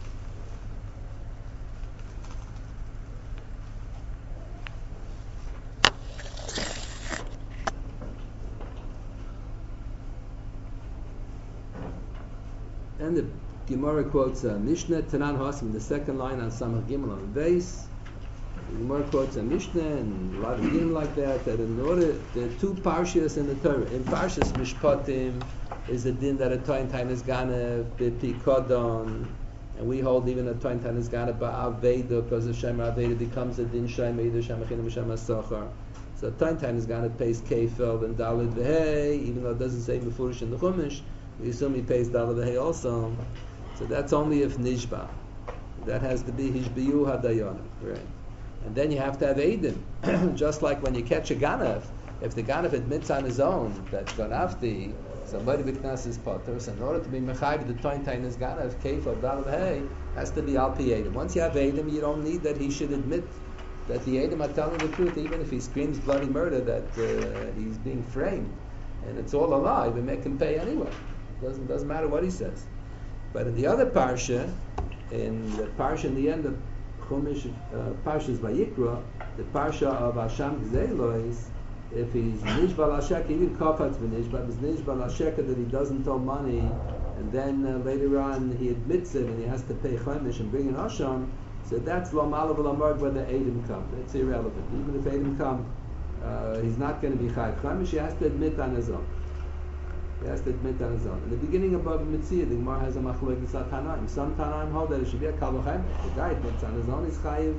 And the Gemara quotes Mishnah, Tanan Hasim, the second line on Samach Gimel on the base. The Gemara quotes a Mishnah and a lot of Gimel like that in order, there are two parshas in the Torah. In Parshas Mishpatim is a din that a Tointain Ganef b'pikodon, and we hold even a Tointain Ganef ba'aveda, because the Shem Aveda becomes a din Shem Eidah Shem Achinim Shem Asachar. So Tointain Ganef pays kefil and dalid v'hei, even though it doesn't say mefurish in the Chumash. We assume he pays dalad v'hei also. So that's only if nishba. That has to be hishbiyu hadayonim, right? And then you have to have eidim. Just like when you catch a ganef, if the ganef admits on his own that ganafti, somebody b'knas is potter, so in order to be mechayiv the Tointain Ganef, kefil dalad v'hei, has to be al pi eidim. Once you have eidim, you don't need that he should admit that the eidim are telling the truth, even if he screams bloody murder that he's being framed, and it's all a lie, we make him pay anyway. Doesn't matter what he says. But in the other parsha, in the parsha in the end of Chumash, Parshas Vayikra, the parsha of Hashem Gzelois, if he's nishba l'asheka, even kafetz v'nishba, he's nishba l'asheka that he doesn't owe money, and then later on he admits it and he has to pay Chumash and bring an Asham, so that's lo malav l'amard whether Eidim come. It's irrelevant. Even if Eidim come, he's not going to be chayiv Chumash. He has to admit on his own. He has to admit on his own. In the beginning of Bava Metzia, the Gemara has a machlokes at Tanaim. Some Tanaim hold that it should be a kal v'chaim. The guy admits on his own, he's chayiv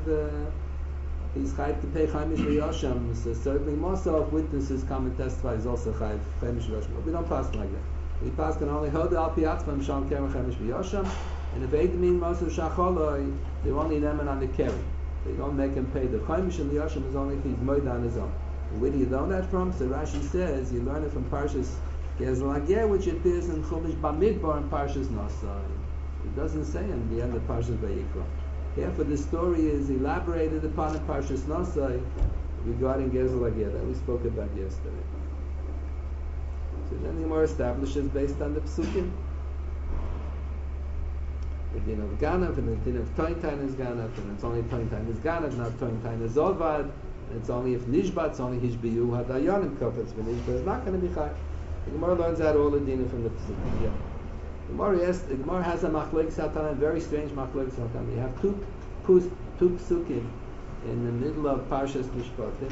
to pay chaimish v'yasham. So certainly most of witnesses come and testify is also chayiv chaimish v'yasham. But we don't pass like that. We pass can only hold the al piatzma misham kerem chaimish v'yasham. And if eight mean most of shacholoi, they only them on the kerem. They don't make him pay. The chaimish and v'yasham is only if he's moed on his own. And where do you learn that from? So Rashi says you learn it from Parshas Gezlageh, which appears in Chumash Bamidbar and Parshas Nasai. It doesn't say in the end of Parshas Vayikra. Therefore, the story is elaborated upon in Parshas Nasai regarding Gezlageh that we spoke about yesterday. So then the Gemara establishes based on the Psukim. the din of Ganav, and the din of Tointain is Ganav, and it's only Tointain is Ganav, not Tointain is Ovad, and it's only if Nishbat, it's only Hishbiyu Hadayanim Kofetz, but Nishbat is not going to be Chai. The Gemara learns out all the din from the Psukim. The Gemara has a Machlokes Satan, a very strange Machlokes Satan. We have two Psukim in the middle of Parshas Mishpatim.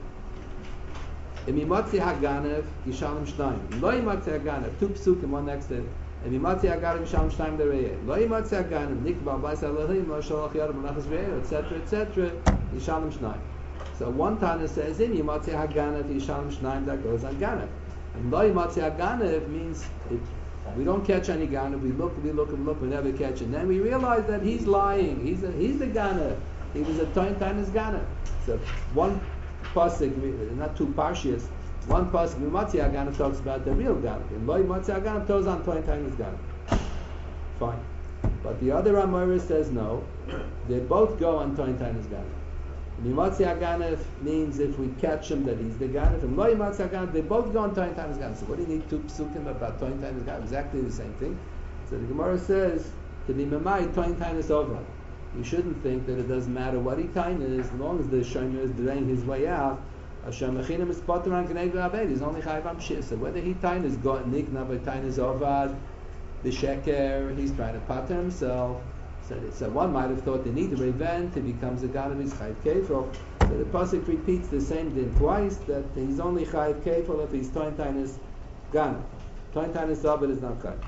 Imimotzi Haganev, Yishalem Shnayim. Lo Imotzi Haganev, two Psukim, one next to it. Imimotzi Haganev, Yishalem Shnayim Dereyeh. Lo Imotzi Haganev, Nikba Bais Elohim, Lo Shalach Yad Menachas Re'eh, etc., Yishalem Shnayim. So one Tana says, Imimotzi Haganev, Yishalem Shnayim, that goes on Ganev. And Lo Imotzi Haganev means we don't catch any Ganev, we look, we never catch it. And then we realize that he's lying, he's the Ganev. He was a Tointainus Ganev. So one pasuk, not two parshias, one pasuk, Matzi Haganev talks about the real Ganev. And Loi Matzi Haganev tells on Tointainus Ganev. Fine. But the other Amora says no, they both go on Tointainus Ganev. Mimatzi Haganev means if we catch him that he's the Ganev, and Loi Matzi Haganev, they both go on Tointainus Ganev. So what do you need two psukim about Tointainus Ganev? Exactly the same thing. So the Gemara says, to be Memai, Tointainus Ovad. You shouldn't think that it doesn't matter what he time is, as long as the shomer is doing his way out. Hashem Mechinim is potter on Gnei V'Aved. He's only Chayav Amshir. So whether he time is Nikna by time is Ovad, the Sheker, he's trying to patter himself. So one might have thought they need a revenge. He becomes a God of his Chayav Kefil. So the pasuk repeats the same thing twice, that he's only Chayav Kefil if he's Tointainus Ganav. Tointainus Ovad is not Chayav.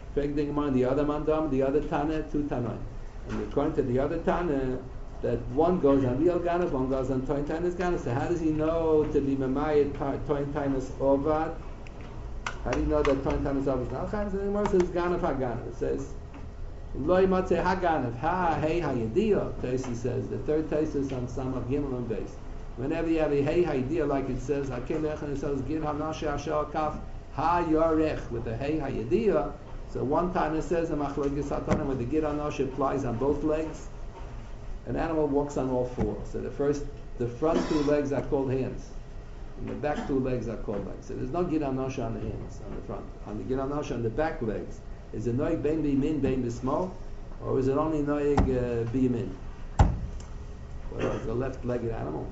The other Mandam, the other Tana, two Tanai. And according to the other Tana, that one goes on real Ganav, one goes on Tointainus Ganav. So how does he know to be Mamayit Tointainus Ovad? How do you know that Tointainus Ovad is not Chayav? So the Gemara says Ganav HaGanav. It says Loi Matzeh HaGanav Ha Hey Hayediya. Tosi says the third Tosis on Samach Gimel and Beis. Whenever you have a Hey Hayediya, like it says Hakel Lechan, it says Gid Hamnashe Ashar Kaf Ha Yorech with the Hey Hayediya. So one time it says a Machlokes Satan where the Gid Hanosh applies on both legs. An animal walks on all four. So the front two legs are called hands, and the back two legs are called legs. So there's no Gid Hanosh on the hands, on the front. On the Gid Hanosh on the back legs, is it noig bein bimin bein bismol, or is it only noig bimin? Well, it's a left-legged animal.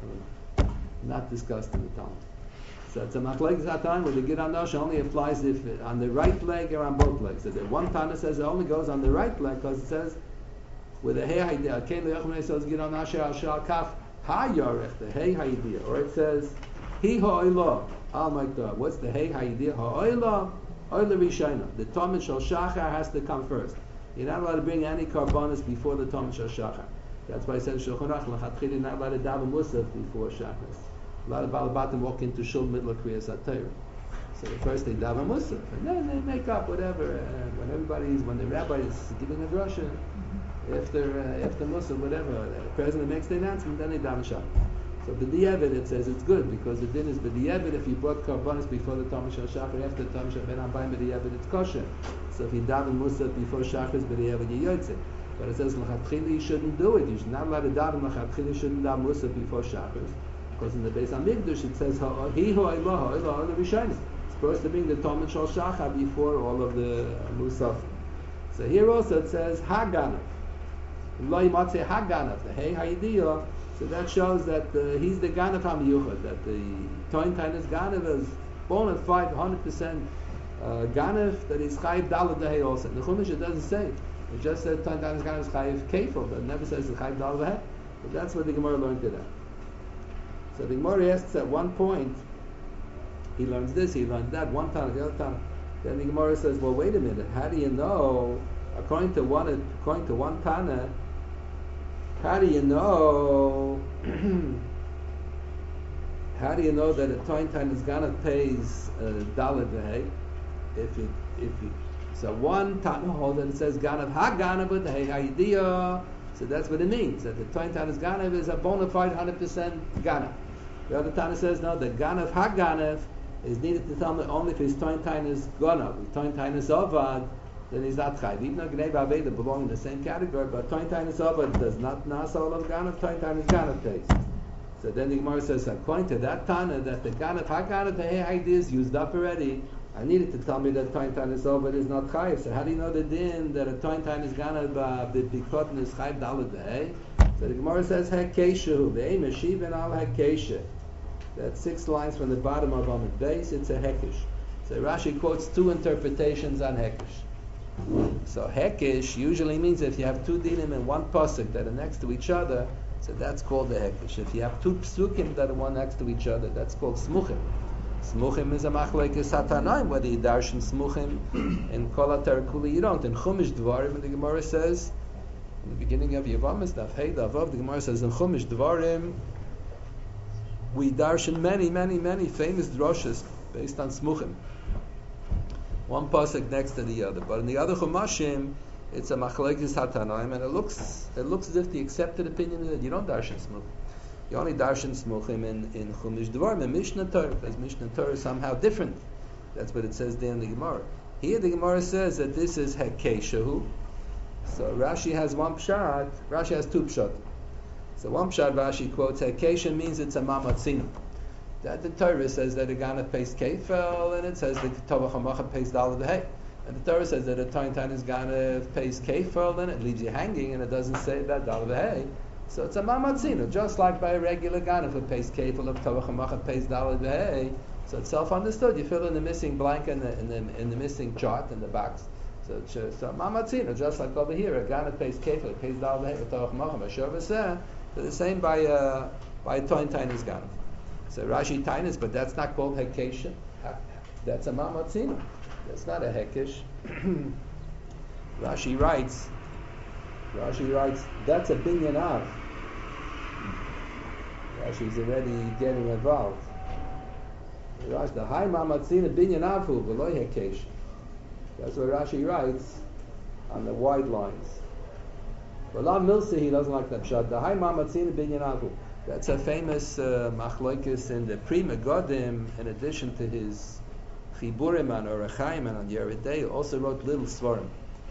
Not discussed in the Talmud. So it's a Machlokes Satan where the Gid Hanosh only applies if on the right leg or on both legs. So the one Tana says it only goes on the right leg because it says with the Hey Haydiya, Kein Le'echum says Gid Hanosh Ashar Kaf Ha Yorech, the Hey Haydiya, or it says Hi Ha'olah Al Ma'ikdar. What's the Hey Haydiya? Ha'olah Oila Rishayna. The Talmud Shal Shachar has to come first. You're not allowed to bring any karbanos before the Talmud Shal Shachar. That's why I said Shulchan Aruch L'chatchila you're not allowed to daven Musaf before Shachris. A lot of Balabatim walk into Shul middle of Kriyas HaTorah. So first they daven Musaf, and then they make up whatever. When the rabbi is giving a drasha, after Musaf, whatever, the president makes the announcement, then they daven Shachar. So b'di'evid it says it's good because the din is b'di'evid if you brought karbanos before the Talmud Shal Shachar, after the Talmud Shal Ben Ambayim b'di'evid it's kosher. So if you daven Musaf before Shachar is b'di'evid you yotze. But it says l'chatchila you shouldn't do it. You should not allow to daven l'chatchila. You shouldn't daven Musaf before Shachar. Because in the Beis Hamikdash it says Hi Ha'olah Ha'olah Rishayna. It's supposed to bring the Talmud Shal Shachar before all of the Musaf. So here also it says Haganav. Lo Yimatzeh Haganav. The Hey Haydiya. So that shows that he's the Ganav HaMiyuchad. That the Tointainus Ganav is born at 500% Ganav. That he's Chayiv Dalad Dehei also. In the Chumash it doesn't say. It just says Tointainus Ganav is Chayiv Kefil, but it never says Chayiv Dalad Dehei. But that's what the Gemara learned today. So the Gemara asks at one point, he learns this, he learns that, one time, the other time. Then the Gemara says, well, wait a minute, how do you know, according to one Tana, how do you know that a Tointainus Ganav pays Dalad V'Hei? So one Tana holds that it says Ganav HaGanav with the Hey Haydiya. So that's what it means, that the Tointainus Ganav is a bona fide 100% Ganav. The other Tana says, no, the Ganav HaGanav is needed to tell me only if his Tointainus Ganav, Tointainus Ovad, then he's not Chayiv. Even though Gnei V'Aveda belong in the same category, but Tointainus Ovad does not Nasa Olav Ganav, Tointainus Ganav pays. So then the Gemara says, according to that Tana, that the Ganav HaGanav, the Hey Haydiya is used up already, I needed to tell me that Tointain is over, it is not Chayiv. So how do you know the din that a Tointain is gonna be Bikotin is Chayiv Dalad Be'eh? So the Gemara says Hekeshu, Ve'eh Meshiven al Hekeshu. That's 6 lines from the bottom of Amud Beis, it's a Hekesh. So Rashi quotes 2 interpretations on Hekesh. So Hekesh usually means if you have 2 dinim in one pasuk that are next to each other, so that's called the Hekesh. If you have 2 psukim that are one next to each other, that's called Smuchim. Smuchim is a machlekes hatanaim, whether you darshan smuchim in kol kuli you don't. In Chumash Dvarim, the Gemara says, in the beginning of Yevamos, Daf Hey Davav, the Gemara says in Chumash Dvarim, we darshan many famous droshes based on smuchim. One pasuk next to the other. But in the other Chumashim, it's a machlekes hatanaim, and it looks as if the accepted opinion is that you don't darshan smuchim. You only darshan smuchim in Chumash Dvarim, in Mishnah Torah, because Mishnah Torah is somehow different. That's what it says there in the Gemara. Here the Gemara says that this is Hekeshahu. So Rashi has one pshat, Rashi has 2 pshat. So one pshat Rashi quotes, Hekesha means it's a mamatzinu. That the Torah says that a Gana pays Kefel, and it says that Tovach HaMacha pays Dalad Hey. And the Torah says that a Tointain is Gana pays Kefel, and it leaves you hanging, and it doesn't say that Dalad Hey. So it's a mamatzinu, just like by a regular gun, if it pays kefil, if Tovach HaMacha pays Dalad V'Hei, so it's self-understood. You fill in the missing blank in the missing chart in the box. So it's mamatzinu, just like over here, a gun that pays kefil, it pays Dalad V'Hei, with Tovach HaMacha, Mashav V'Seh, so the same by a Toin Tainis gun. So Rashi Tainis, but that's not called Hekesha. That's a mamatzinu. That's not a Hekesh. Rashi writes, that's a binyan av. Rashi's already getting involved. The high mamatzina binyan avu v'lo hekesh. That's what Rashi writes on the wide lines. B'lam milsa, he doesn't like that pshat. The high mamatzina binyan avu. That's a famous machlokes in the Pri Megadim. In addition to his chiburim on Orachaim and on Yeridei, also wrote little svarim.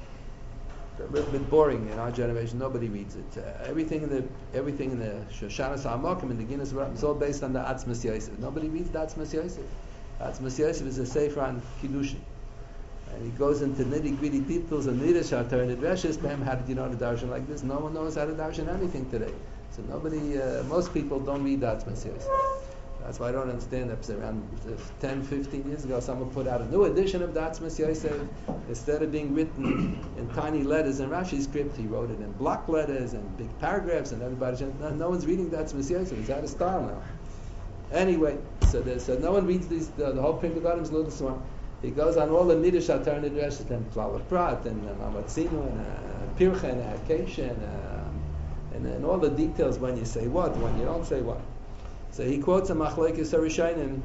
A little bit boring in our generation. Nobody reads it. Everything in the Shoshanas HaMakom and the Guinness is all based on the Atzmas Yosef. Nobody reads the Atzmas Yosef. Atzmas Yosef is a sefer on Kiddushin, and he goes into nitty gritty details and Midrash Shatar and Dreshes. How did you know the darshan like this? No one knows how to darshan anything today. So most people don't read the Atzmas Yosef. That's why I don't understand that. Around 10, 15 years ago, someone put out a new edition of Atzmas Yosef. Instead of being written in tiny letters in Rashi's script, he wrote it in block letters and big paragraphs, and everybody, no one's reading Atzmas Yosef. It's out of style now. Anyway, so no one reads these. The whole Pri Megadim is a little small. He goes on all the Midrash Shatar and Dreshes, and Klal Prat, and Mamatzinu, and Pircha, and Hakesha, and all the details when you say what, when you don't say what. So he quotes a machlekes Harishayim.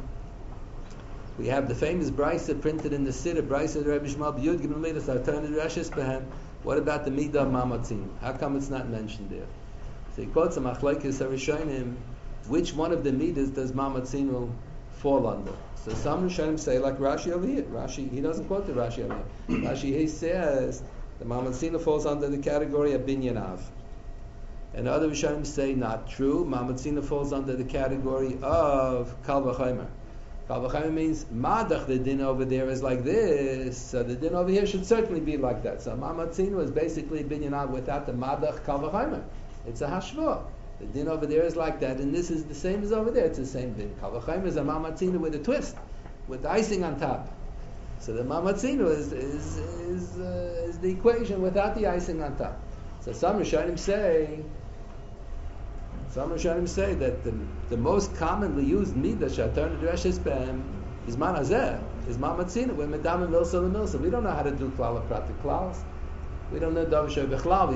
We have the famous Brisa printed in the Siddur, Brisa of Rebbe Shmuel B'Yud Gimel Midas Artan Rashes Behem. What about the Midah of Mamatzin? How come it's not mentioned there? So he quotes a machlekes Harishayim. Which one of the Midas does Mamatzin fall under? So some Rishonim say like Rashi over here. Rashi, he doesn't quote the Rashi over here. Rashi he says the Mamatzin falls under the category of Binyanav. And other Rishonim say not true. Mamatzina falls under the category of Kal V'Chomer. Kal V'Chomer means Madach, the din over there is like this, so the din over here should certainly be like that. So Mamatzina is basically Binyanav without the Madach Kal V'Chomer. It's a Hashvah. The din over there is like that, and this is the same as over there. It's the same din. Kal V'Chomer is a Mamatzina with a twist, with icing on top. So the Mamatzina is the equation without the icing on top. So some Rishonim say that the most commonly used midah shatar nedreshes behem is manazeh, is mamatzina. We're medam and milsa l'milsa. We don't know how to do klal pratik klaus. We don't know davishay bechlal.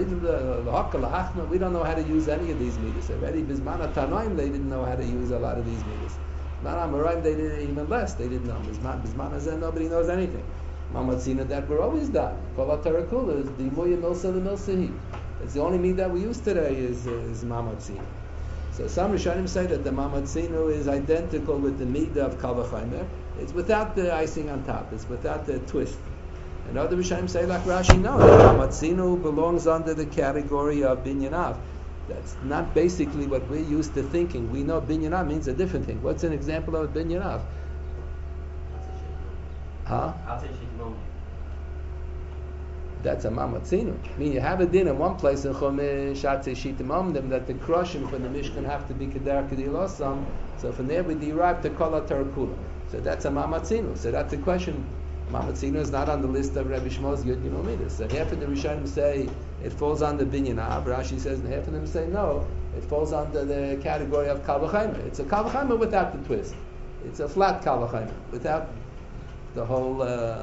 We don't know how to use any of these midas. Already bismana tanoim they didn't know how to use a lot of these midas. Bismana amoraim they did even less. They didn't know. Bismana zeh nobody knows anything. Mamatzina that we're always done. Kol hatarakula is the muya milsa l'milsa. It's the only meat that we use today is mamatzina. So some Rishonim say that the mamatzina is identical with the meat of Kal V'Chomer. It's without the icing on top. It's without the twist. And other Rishonim say like Rashi, no, the mamatzina belongs under the category of binyanav. That's not basically what we're used to thinking. We know binyanav means a different thing. What's an example of a binyanav? Huh? I'll say Shitimom. That's a mamatzinu. I mean, you have a din in one place in Chumash, Atzei Shitim Omdim, that the crushing for the Mishkan have to be Kedar Kedil Osam. So from there we derive the Kol HaTarakula. So that's a mamatzinu. So that's the question. Mamatzinu is not on the list of Rabbi Shmuel's Yud Gimel Midas. So half of the Rishonim say it falls under Binyan Av. Rashi says, and half of them say no, it falls under the category of Kal V'Chaimer. It's a Kal V'Chaimer without the twist. It's a flat Kal V'Chaimer without the whole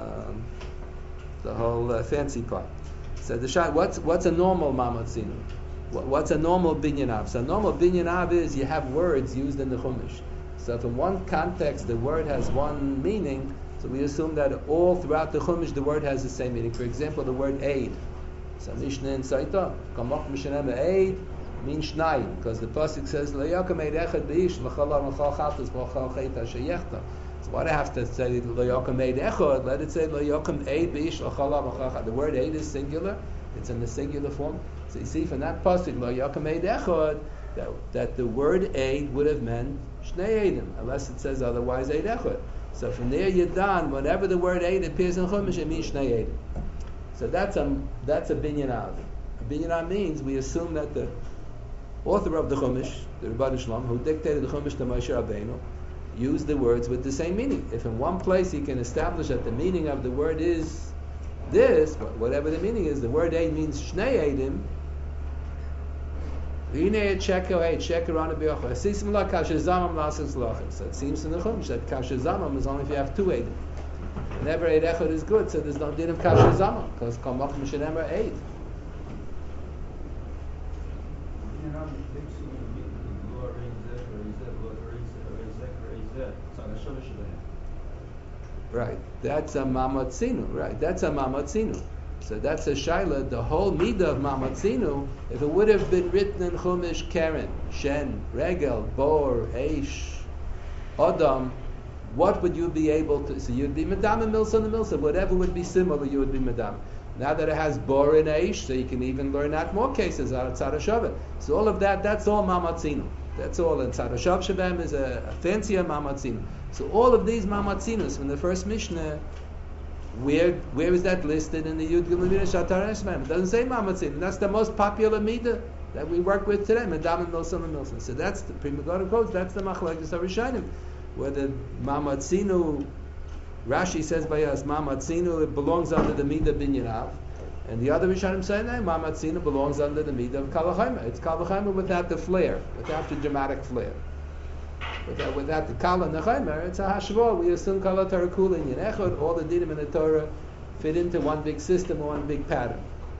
fancy part. So the shot, what's a normal mamatzinu? What's a normal binyan av? So a normal binyan av is you have words used in the Chumash. So if in one context the word has one meaning, so we assume that all throughout the Chumash the word has the same meaning. For example, the word aid. So Mishnah in Saita, Kamach Mishnah aid means shnayim, because the pasuk says Lo yakom eid echad beish l'chol l'chol chatas l'chol chayta sheyechta. So why do I have to say Lo yakom eid echad? Let it say Lo yakom eid beish l'chol l'chol chatas. The word aid is singular; it's in the singular form. So you see from that pasuk Lo yakom eid echad that the word aid would have meant shnei eidim, unless it says otherwise eid echad. So from there you're done. Whenever the word aid appears in Chumash, it means shnei eidim. So that's a binyan av. A binyan av means we assume that the author of the Chumash, the Rebbeinu Shalom, who dictated the Chumash to Moshe Rabbeinu, used the words with the same meaning. If in one place he can establish that the meaning of the word is this, whatever the meaning is, the word aid means shnei eidim. So it seems in the Chumash that kasher zamam is only if you have two eidim. Whenever eid echad is good, so there's no din of kasher zamam, because kamach mishenemer eid. Right, that's a mamatzinu. Right, that's a mamatzinu. So that's a shaila. The whole midah of mamatzinu, if it would have been written in Chumash, Keren, Shen, Regel, Bor, Eish, Adam, what would you be able to? So you'd be Madam and Milsa and the Milsa. Whatever would be similar, you would be Madam. Now that it has Bor and Eish, so you can even learn out more cases out of Tzad HaShavet. So all of that, that's all mamatzinu. That's all. And Tzad HaShav Shabem is a fancier mamatzinu. So all of these mamatzinus from the first Mishnah, where is that listed in the Yud Gimel Midah Shatar Eshmem? It doesn't say mamatzinu. That's the most popular midah that we work with today. Madam and Milsa and Milsa. So that's the Pri Megadim quotes. That's the machlokes of Rishonim. Whether mamatzinu, Rashi says by us, mamatzinu, it belongs under the midah binyan av, and the other Rishonim say that mamatzinu belongs under the midah of Kal V'Chaimer. It's Kal V'Chaimer without the flair, without the dramatic flair. Without the Kal and the Chaimer, it's a hashvah. We assume Kal HaTarakula in Echad, all the dinim in the Torah fit into one big system or one big pattern.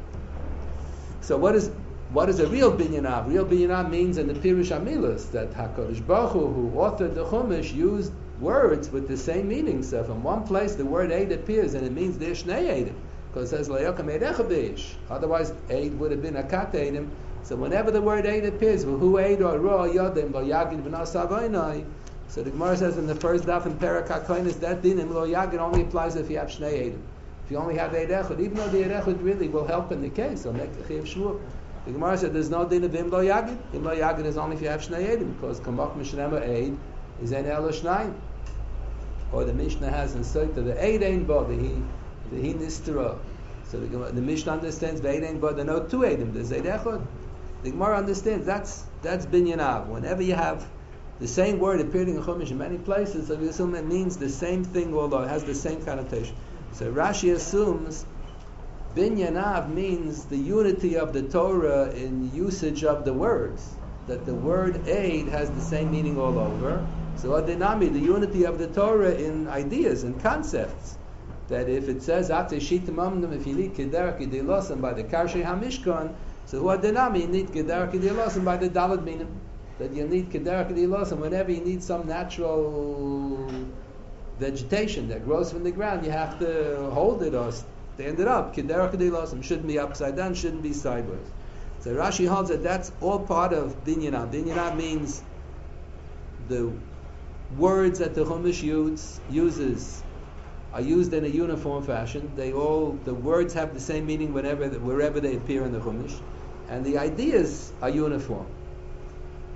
So what is a real binyan av? Real binyan av means in the Pirush Amilas that HaKadosh Baruch Hu, who authored the Chumash, used words with the same meaning. So from one place the word aid appears and it means there's shnei eidim, because it says Layokam eid echad beish. Otherwise aid would have been akat eidim. So whenever the word aid appears, who aid or ro yodim lo yagid v'nas avoinai. So the Gemara says in the first daf in Perek HaKoines that dinim lo yagid only applies if you have shnei eidim. If you only have eid echad, even though the eid echad really will help in the case, it'll make the chiyuv shvur. The Gemara said there's no din of im lo yagid. Im lo yagid is only if you have shnei eidim, because kamach mishnema aid is ein elo shnayim. Or the Mishnah has in Sotah the eid ein bo the he nistera. So the Mishnah understands the eid ein bo. There are no two eidim. There's eid echad. The Gemara understands that's binyan av. Whenever you have the same word appearing in Chumash in many places, so we assume it means the same thing, although it has the same connotation. So Rashi assumes binyan av means the unity of the Torah in usage of the words. That the word aid has the same meaning all over. So adinami, the unity of the Torah in ideas and concepts. That if it says Atei Shitim Omdim, if you need Kedar Kedei Losam by the Karshei HaMishkan, so who adinami, you need Kedar Kedei Losam by the Dalad Minim. That you need Kedar Kedei Losam whenever you need some natural vegetation that grows from the ground, you have to hold it or stand it up. Kedar Kedei Losam shouldn't be upside down, shouldn't be sideways. So Rashi holds that that's all part of binyan av. Binyan av means the words that the Chumash uses are used in a uniform fashion. The words have the same meaning wherever they appear in the Chumash, and the ideas are uniform.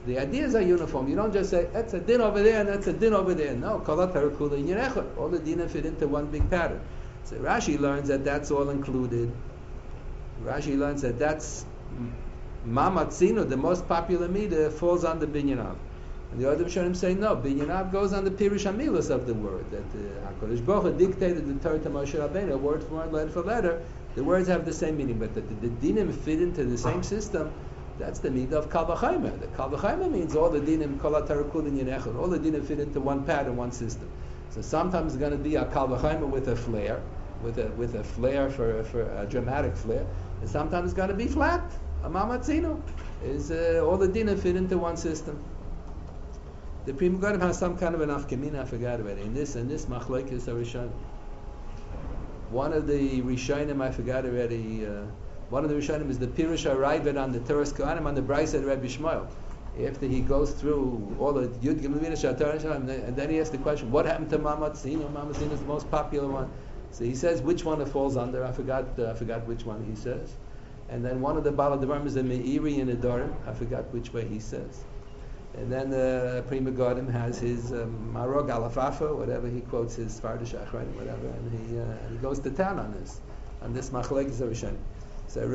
The ideas are uniform. You don't just say, that's a din over there and that's a din over there. No, all the dinim fit into one big pattern. So Rashi learns that that's all included. Rashi learns that that's Mamatzino, the most popular midah, falls under Binyanav. And the other Rishonim say no, Binyanav goes on the Pirush HaMilos of the word, that HaKadosh Baruch Hu dictated the Torah to Moshe Rabbeinu, word for word, letter for letter. The words have the same meaning, but that the dinim fit into the same system. That's the midah of Kal V'Chaimer. The Kal V'Chaimer means all the dinim, Kol HaTorah Kulin Yenechad, all the dinim fit into one pattern, one system. So sometimes it's going to be a Kal V'Chaimer with a flair, with a flair for a dramatic flair, and sometimes it's going to be flat. A Mamatzino is all the dinim fit into one system. The Pri Megadim has some kind of an afkamina, I forgot about it. In this machlokes Rishonim. One of the Rishonim, I forgot already. One of the Rishonim is the Pirush HaRaavad on the Teres Kohanim on the Brisa of Rabbi Shmuel. After he goes through all the Yud Gimel Mina Shatar, and then he asks the question, what happened to Mamatzino? Mamatzino is the most popular one. So he says which one it falls under. I forgot which one he says. And then one of the Baladarim is a Meiri in Adorim. I forgot which way he says. And then the Pri Megadim has his Marog Alafafa, whatever he quotes his Fardish Achronim, whatever, and he goes to town on this machlokes Rishonim. So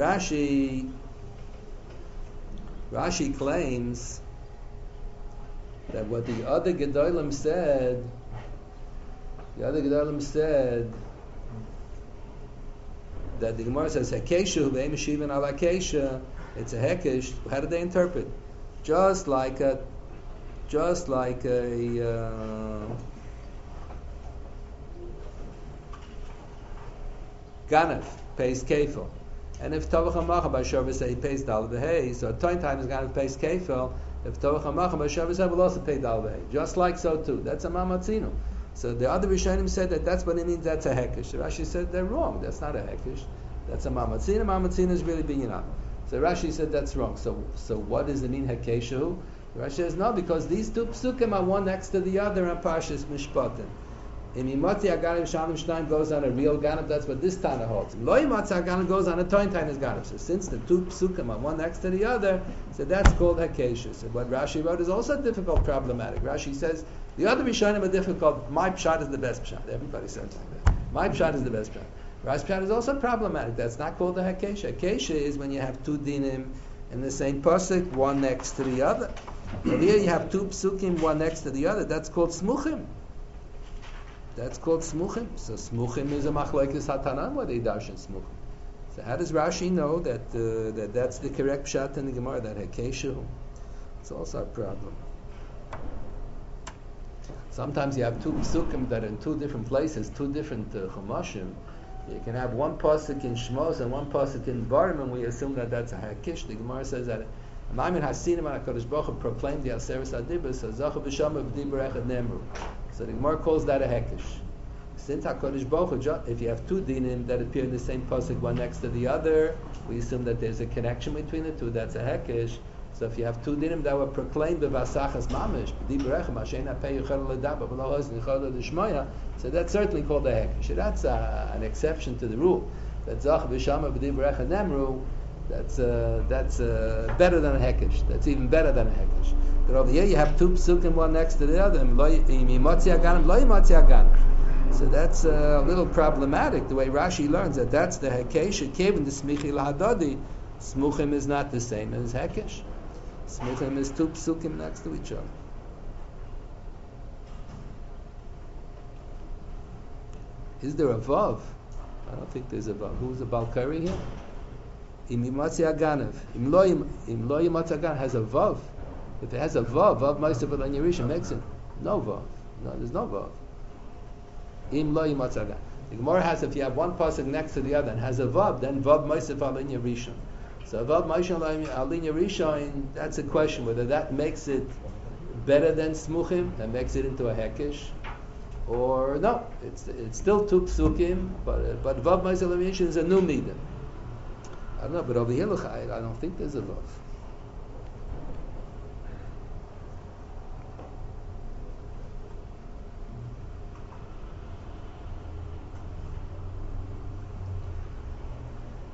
Rashi claims that what the other Gedolim said that the Gemara says Hekesha Hubeim Shivan Ala Kesha, it's a Hekesh. How do they interpret? Just like a Ganav pays Kefil. And if Tovach HaMacha by Shavuos say he pays Dal B'Hei, so at time is Ganav pays Kefil. If Tovach HaMacha by Shavuos will also pay Dal B'Hei. Just like so too. That's a Mamatzino. So the other Rishonim said that that's what it means, that's a Hekesh. Rashi said they're wrong. That's not a Hekesh. That's a Mamatzino. Mamatzino is really Binyanam. So Rashi said that's wrong. So what does it mean Hekeshu? Rashi says no, because these two psukim are one next to the other in Parshas Mishpatim. Imimotzi Aganim Shalom Shnaim goes on a real Ganav, that's what this Tana holds. Lo Imotzi Aganim goes on a Tointain's Ganav. So since the two psukim are one next to the other, so that's called Hekeshu. So what Rashi wrote is also difficult, problematic. Rashi says the other Rishonim are difficult. My pshat is the best pshat. Everybody says like that. My pshat is the best pshat. Rashi pshat is also problematic. That's not called a Hekesha. Hekesha is when you have two dinim in the same pasuk, one next to the other. But here you have two psukim, one next to the other. That's called smuchim. So smuchim is a machlokes hatanan, where they darshan smuchim. So how does Rashi know that that's the correct pshat in the Gemara, that Hekeshu? It's also a problem. Sometimes you have two psukim that are in two different places, two different chumashim. You can have one pasuk in Shmos and one pasuk in Barim, and we assume that that's a Hekesh. The Gemara says that Ma'amin Hasinim and HaKadosh Baruch Hu proclaimed the Aseres HaDibros, so Zachu B'Shama B'Dibur Echad Nemru. So the Gemara calls that a Hekesh. Since HaKadosh Baruch Hu, if you have two dinim that appear in the same pasuk, one next to the other, we assume that there's a connection between the two, that's a Hekesh. So if you have two dinim that were proclaimed b'vasachas mamish, b'dibur echem, Hashem ha'pei yuchel l'daba, v'lo hozin yuchel l'dishmoya, so that's certainly called a hekesh. That's an exception to the rule. That zach v'shama b'dibur echem nemru, that's better than a hekesh. That's even better than a hekesh. But over here you have two psukim one next to the other, so that's a little problematic, the way Rashi learns that that's the hekesh. It came in the smichi l'hadadi. Smuchim is not the same as hekesh. Smuchim is two psukim next to each other. Is there a vav? I don't think there's a vav. Who's the Balkari here? Im yimatzi aganav. Im lo yimatzi aganav has a vav. If it has a vav ma'asav al Yerisha makes it no vav. No, there's no vav. Im lo yimatzi aganav. The Gemara has, if you have one pasuk next to the other and has a vav, then vav ma'asav al Yerisha. So Vav Ma'ishan Alinya Rishon, that's a question whether that makes it better than Smuchim, that makes it into a Hekesh, or no, it's still two Psukim, but Vav Ma'ishan Alinya Rishon is a new Midah. I don't know, but over here, I don't think there's a Vav.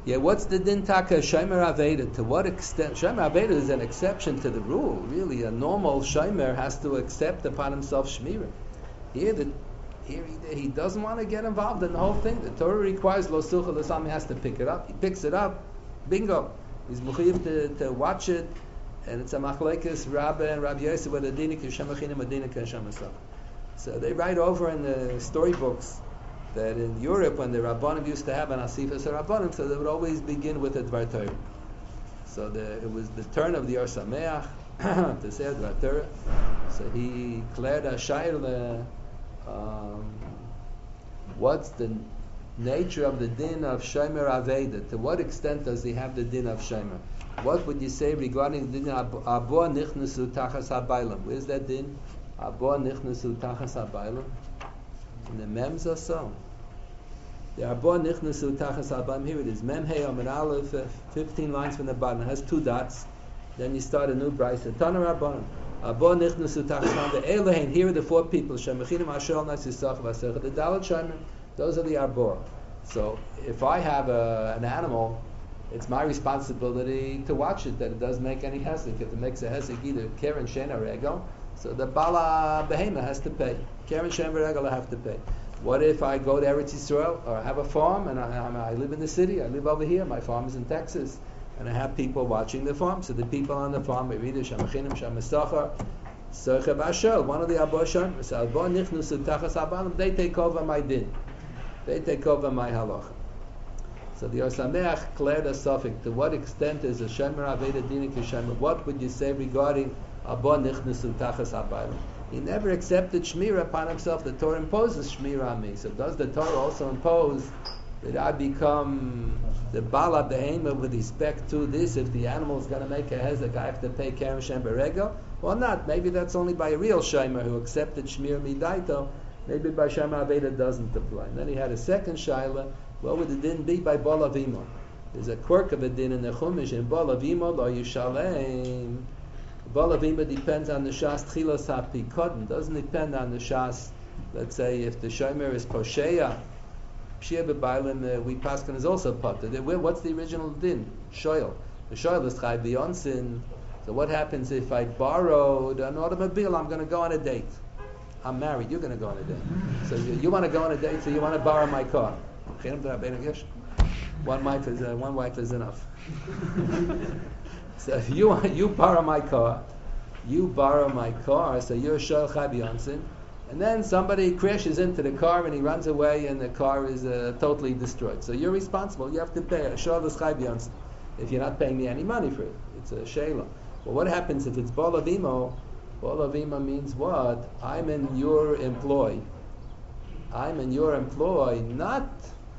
Yeah, what's the din taka shomer aveda? To what extent shomer aveda is an exception to the rule? Really, a normal shomer has to accept upon himself shmira. Here he doesn't want to get involved in the whole thing. The Torah requires lo sucha l'sam. He has to pick it up. He picks it up. Bingo. He's mechuyev to watch it, and it's a machlekes Rabbi and Rabbi Yosef with a dinik Hashem achinim, a dinik Hashem asaf. So they write over in the storybooks that in Europe, when the Rabbanim used to have an asifas Rabbanim, so they would always begin with a Dvar Torah. So it was the turn of the Or Sameach to say a Dvar Torah. So he declared a shayla. What's the nature of the din of Shomer Aveda? To what extent does he have the din of Shomer? What would you say regarding the din of Abo Nichnasu Tachas HaBailam? Where's that din? Abo Nichnasu Tachas HaBailam? In the Mems or so? The Abo Nichnasu Tachas HaBailam, here it is. Mem Hey Amid Aleph, 15 lines from the bottom. It has 2 dots. Then you start a new brayso. Tana Rabbanim. Abo Nichnasu Tachas HaBailam. The Elohein, here are the 4 people. Shemechinim Asher Nas Yisach V'Asech. The Dalet Shomer. Those are the Abo. So if I have an animal, it's my responsibility to watch it, that it doesn't make any hesek. If it makes a hesek, either Keren Shen or Regel, so the Bala Behema has to pay. Keren Shen or Regel I have to pay. What if I go to Eretz Yisrael, or I have a farm, and I live in the city, I live over here, my farm is in Texas, and I have people watching the farm, so the people on the farm, they read Shamachinim, Shamasachar, Serchev Ashel, one of the Abo Shomer, so Abo Nichnasu Tachas HaBailam, they take over my din. They take over my halacha. So the Or Sameach cleared a suffix. To what extent is a Shomer Aveda dinik Shomer? What would you say regarding Abo Nichnasu Tachas HaBailam? He never accepted Shmira upon himself. The Torah imposes Shmira on me. So does the Torah also impose that I become the Bala Behema with respect to this? If the animal is going to make a hezek, I have to pay Keren Shem Beregel? Or not? Maybe that's only by a real Shomer who accepted Shmira Midaito. Maybe by Shomer Aveda doesn't apply. And then he had a second shaila. What would the din be by Bala Vimo? There's a quirk of a din in the Chumash. In Bala Vimo lo Yishalem. Bala Vimo depends on the Shas Tchilas HaPikodin. Doesn't depend on the Shas. Let's say if the Shomer is Posheya, Pshia B'Bailim, we Paskin is also potter. What's the original din? Shoyel. The Shoyel is Chai B'Yonsin. So what happens if I borrowed an automobile? I'm going to go on a date. I'm married, you're going to go on a date. So you want to go on a date, so you want to borrow my car. One wife is enough. So if you borrow my car, so you're Shoel Chai B'Yonsin, and then somebody crashes into the car and he runs away and the car is totally destroyed. So you're responsible, you have to pay Shoel Chai B'Yonsin if you're not paying me any money for it. It's a Sheila. Well, what happens if it's Bala Vimo? Bala Vima means what? I'm in your employ. Not,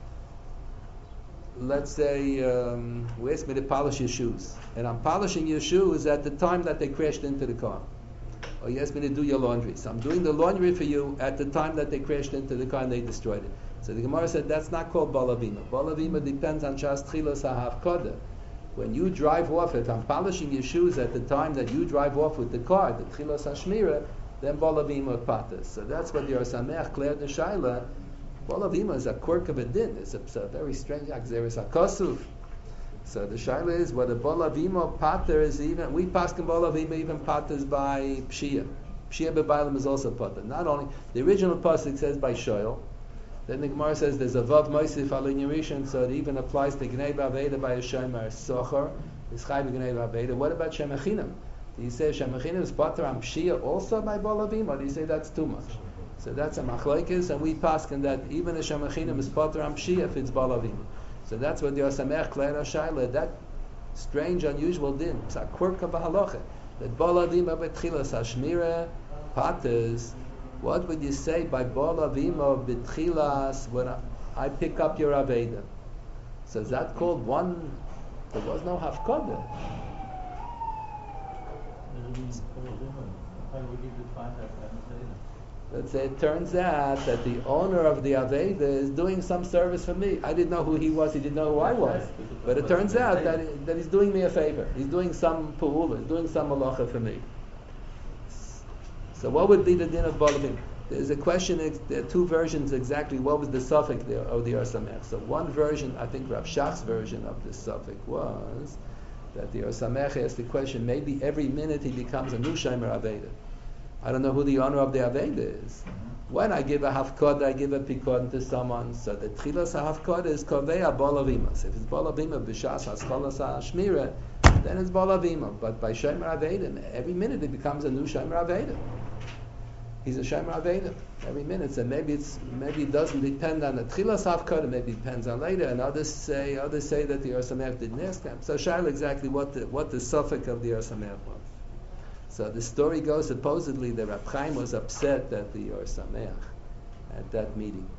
let's say, you asked me to polish your shoes. And I'm polishing your shoes at the time that they crashed into the car. Or you asked me to do your laundry. So I'm doing the laundry for you at the time that they crashed into the car and they destroyed it. So the Gemara said that's not called Bala Vima. Bala Vima depends on Shas Tchilas HaHavkodah. When you drive off, if I'm polishing your shoes at the time that you drive off with the car, the Tchilas HaShmira, then Bala Vima Patas. So that's what the Or Sameach cleared the Shaila. Bala Vima is a quirk of a din. It's a very strange Akzeris HaKosuf. So the Shaila is whether Bala Vima Pater is even, we paskin Bala Vima even Patas by Pshia. Pshia B'Bailam is also Pater. Not only, the original pasuk says by Shoel. Then the Gemara says there's a Vav Moisif Alin Yerishan, so it even applies to Gnei B'Aveda by a Shomer Socher. It's Chai B'Gnei B'Aveda. What about Shemachinam? Do you say Shemachinam is Pater on Pshia also by Bolavim, or do you say that's too much? So that's a Machlokes, and we paskin that even a Shemachinam is Pater on Pshia if it's Bolavim. So that's what the Or Sameach Klei Shaila, that strange, unusual din. It's a quirk of a halacha. That Bolavim B'Tchilas HaShmira Paters. What would you say by Bala Vimo B'Tchilas when I pick up your Aveda? So is that called one? There was no Hafkodah. Let's say it turns out that the owner of the Aveda is doing some service for me. I didn't know who he was, he didn't know who I was. But it turns out that he's doing me a favor. He's doing some pu'ula, he's doing some malacha for me. So what would be the din of Balavim? there's a question, there are two versions exactly what was the suffix there of the Or Samech. So one version, I think Rav Shach's version of the suffix was that the Or Samech asked the question, maybe every minute he becomes a new Shomer Aveda. I don't know who the owner of the Aveda is. When I give a hafkod, I give a pikod to someone. So the tchilas hafkod is kovea bolavimas. If it's bolavima b'shas hascholas hashmira, then it's bolavima. But by Shomer Aveda, every minute it becomes a new Shomer Aveda. He's a Shomer Aveda every minute. So maybe it doesn't depend on the tchilas hafkod. Maybe it depends on later. And others say that the Or Samech didn't ask him. So Shaila exactly what the suffix of the Or Samech was. So the story goes, supposedly the Rab Chaim was upset at the Or Samech at that meeting.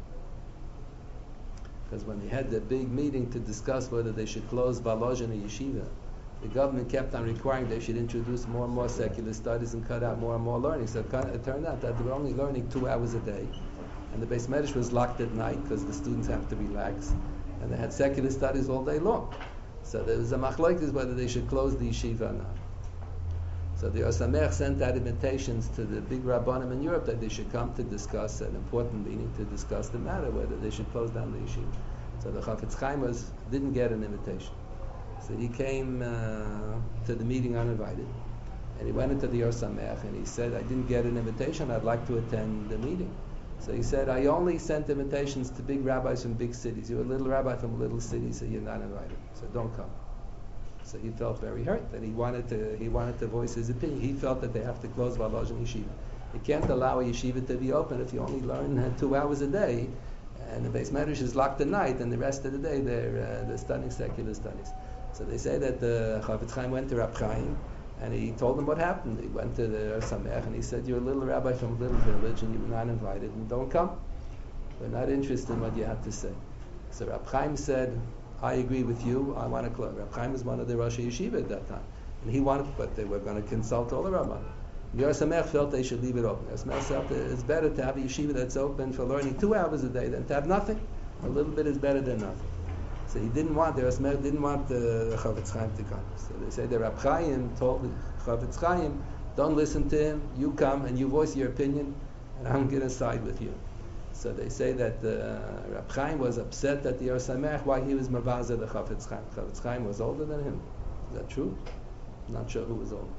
Because when they had the big meeting to discuss whether they should close Volozhin and Yeshiva, the government kept on requiring they should introduce more and more secular studies and cut out more and more learning. So it turned out that they were only learning 2 hours a day. And the Beis Medrash was locked at night because the students have to relax. And they had secular studies all day long. So there was a machlokes whether they should close the yeshiva or not. So the Or Samech sent out invitations to the big rabbanim in Europe that they should come to discuss an important meeting to discuss the matter, whether they should close down the yeshiva. So the Chafetz Chaim didn't get an invitation. So he came to the meeting uninvited. And he went into the Or Samech and he said, I didn't get an invitation, I'd like to attend the meeting. So he said, I only sent invitations to big rabbis from big cities. You're a little rabbi from a little city, so you're not invited. So don't come. So he felt very hurt that he wanted to voice his opinion. He felt that they have to close Volozhin Yeshiva. You can't allow a yeshiva to be open if you only learn 2 hours a day, and the Beis Medrash is locked at night, and the rest of the day they're studying secular studies. So they say that the Chafetz Chaim went to Rab Chaim, and he told him what happened. He went to the Or Samech, and he said, you're a little rabbi from a little village, and you're not invited, and don't come. We're not interested in what you have to say. So Rab Chaim said, I agree with you. I want to close. Rab Chaim was one of the Rosh Yeshiva at that time, and he wanted, but they were going to consult all the rabbis. The Or Samech felt they should leave it open. The Or Samech felt it's better to have a yeshiva that's open for learning 2 hours a day than to have nothing. A little bit is better than nothing. So the Or Samech didn't want the Chafetz Chaim to come. So they say the Rab Chaim told the Chafetz Chaim, don't listen to him. You come and you voice your opinion, and I'm going to side with you. So they say that Rab Chaim was upset at the Or Samech why he was mavaza the Chafetz Chaim. Chafetz Chaim was older than him. Is that true? I'm not sure who was older.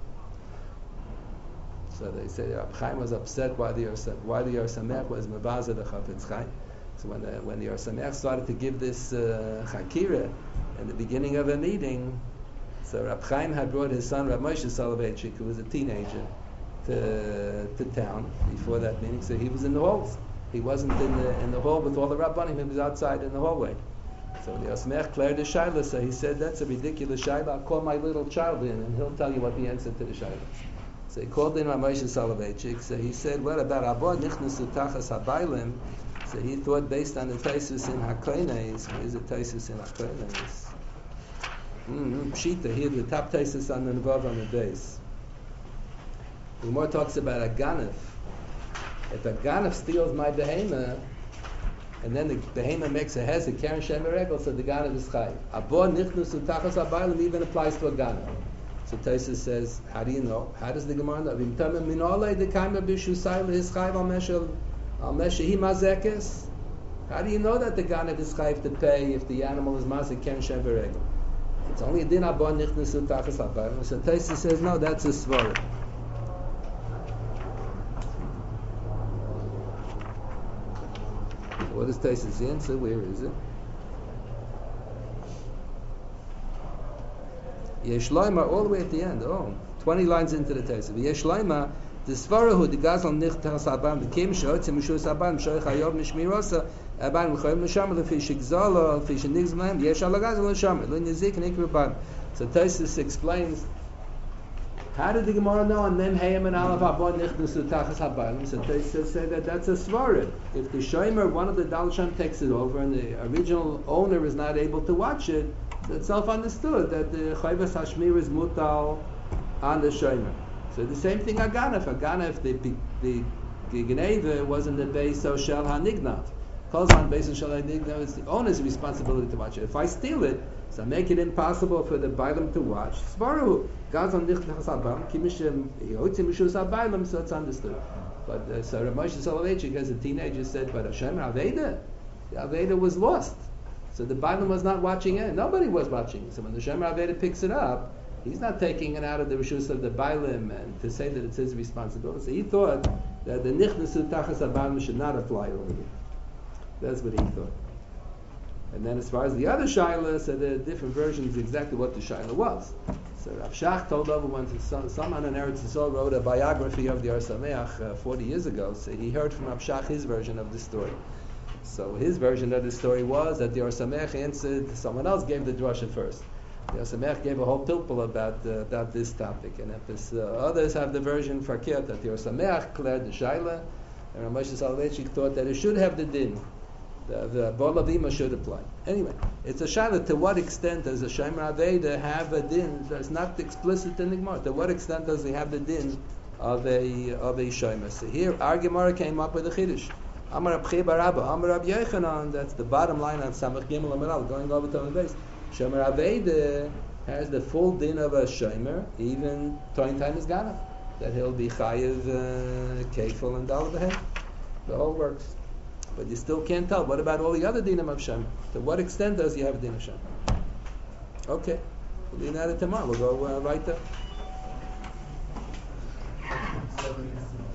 So they say Rab Chaim was upset why the Or Samech was mavaza the Chafetz Chaim. So when the Or Samech started to give this chakira in the beginning of a meeting, so Rab Chaim had brought his son Rab Moshe Soloveitchik, who was a teenager, to town before that meeting. So he was in the halls. He wasn't in the hall with all the rabbanim. He was outside in the hallway. So the Or Samech cleared the shaila. So he said, "That's a ridiculous shaila. I'll call my little child in, and he'll tell you what the answer to the shaila is." So he called in Rab Moshe Soloveitchik. So he said, "What about Abba Nichnasu Tachas Habaylim?" So he thought, based on the Taisus in Hakleines, what is the Taisus in Hakleines? Pshita, here the top Taisus on the Nevav on the base. The Gemara talks about a ganef. If a ganef steals my behema, and then the behema makes a hezek, karen shemer regel, so the ganef is chayiv. Abo nichnus utachas habaylim even applies to a ganef. So Taisus says, how do you know? How does the Gemara know? Vim tamim min olei de kaima bishu sayil his chayiv al meshehi mazekes. How do you know that the ganef is chayiv to pay if the animal is mazek karen shemer regel? It's only a din abo nichnus utachas habaylim. So Taisus says, no, that's a svara. What is Taisus' answer? Where is it? Yeshloima, all the way at the end. 20 lines into the Taisus. Yeshloima, the svarahu, the gazal nichtas abam, the kim shoytzim mishus abam, shoych hayov mishmirosa, abam l'choyim l'sham, l'fish exala, l'fish nigzlam, yesh ala gazal l'sham, l'nyazik nikruban. So Taisus explains, how did the Gemara know on Mem Hayim and Aleph Abon Nichnusu Tachas Habaylim? So they say that that's a svara. If the shomer, one of the Dalsham, takes it over and the original owner is not able to watch it, it's self-understood that the Chayvas Hashmir is mutal on the shomer. So the same thing Aganef. Aganef, the Gneva wasn't the base of Shel HaNignav. Calls on base of Shel HaNignav, it's the owner's responsibility to watch it. If I steal it, so make it impossible for the Bailam to watch. Svarahu. Gazan nichnas abam, kimishem yotzim mishus abaylam, so it's understood. But so Rav Moshe Soloveitchik, as a teenager, said, but Hashem Aveda, the Aveda was lost. So the Bailam was not watching it. Nobody was watching. So when the Shem Aveda picks it up, he's not taking it out of the rishus of the Bailam and to say that it's his responsibility. So he thought that the Nichnasu Tachas Abalim should not apply over here. That's what he thought. And then as far as the other Shaila, so there are different versions exactly what the Shaila was. So Rav Shach told over when someone in Eretz Yisrael wrote a biography of the Or Sameach 40 years ago, so he heard from Rav Shach his version of the story. So his version of the story was that the Or Sameach answered, someone else gave the drasha first. The Or Sameach gave a whole tilpul about this topic, and others have the version fakir that the Or Sameach cleared the Shaila, and Rav Moshe Soloveitchik thought that it should have the din. The Bolavima should apply. Anyway, it's a shaila to what extent does a Shomer Aveda have a din that's not explicit in the Gemara? To what extent does he have the din of a Shomer? So here, our Gemara came up with a Chiddush. Amar Rab Chiya bar Abba, Amar Rab Yochanan, that's the bottom line on Samach Gimel Amiral, going over to the base. Shomer Aveda has the full din of a Shomer, even Toin Time is Ganav, that he'll be Chayiv, Keifel, and Dal Behem. The whole works. But you still can't tell. What about all the other dinim of Shem? To what extent does he have a din of Shem? Okay, we'll do that tomorrow. We'll go right there.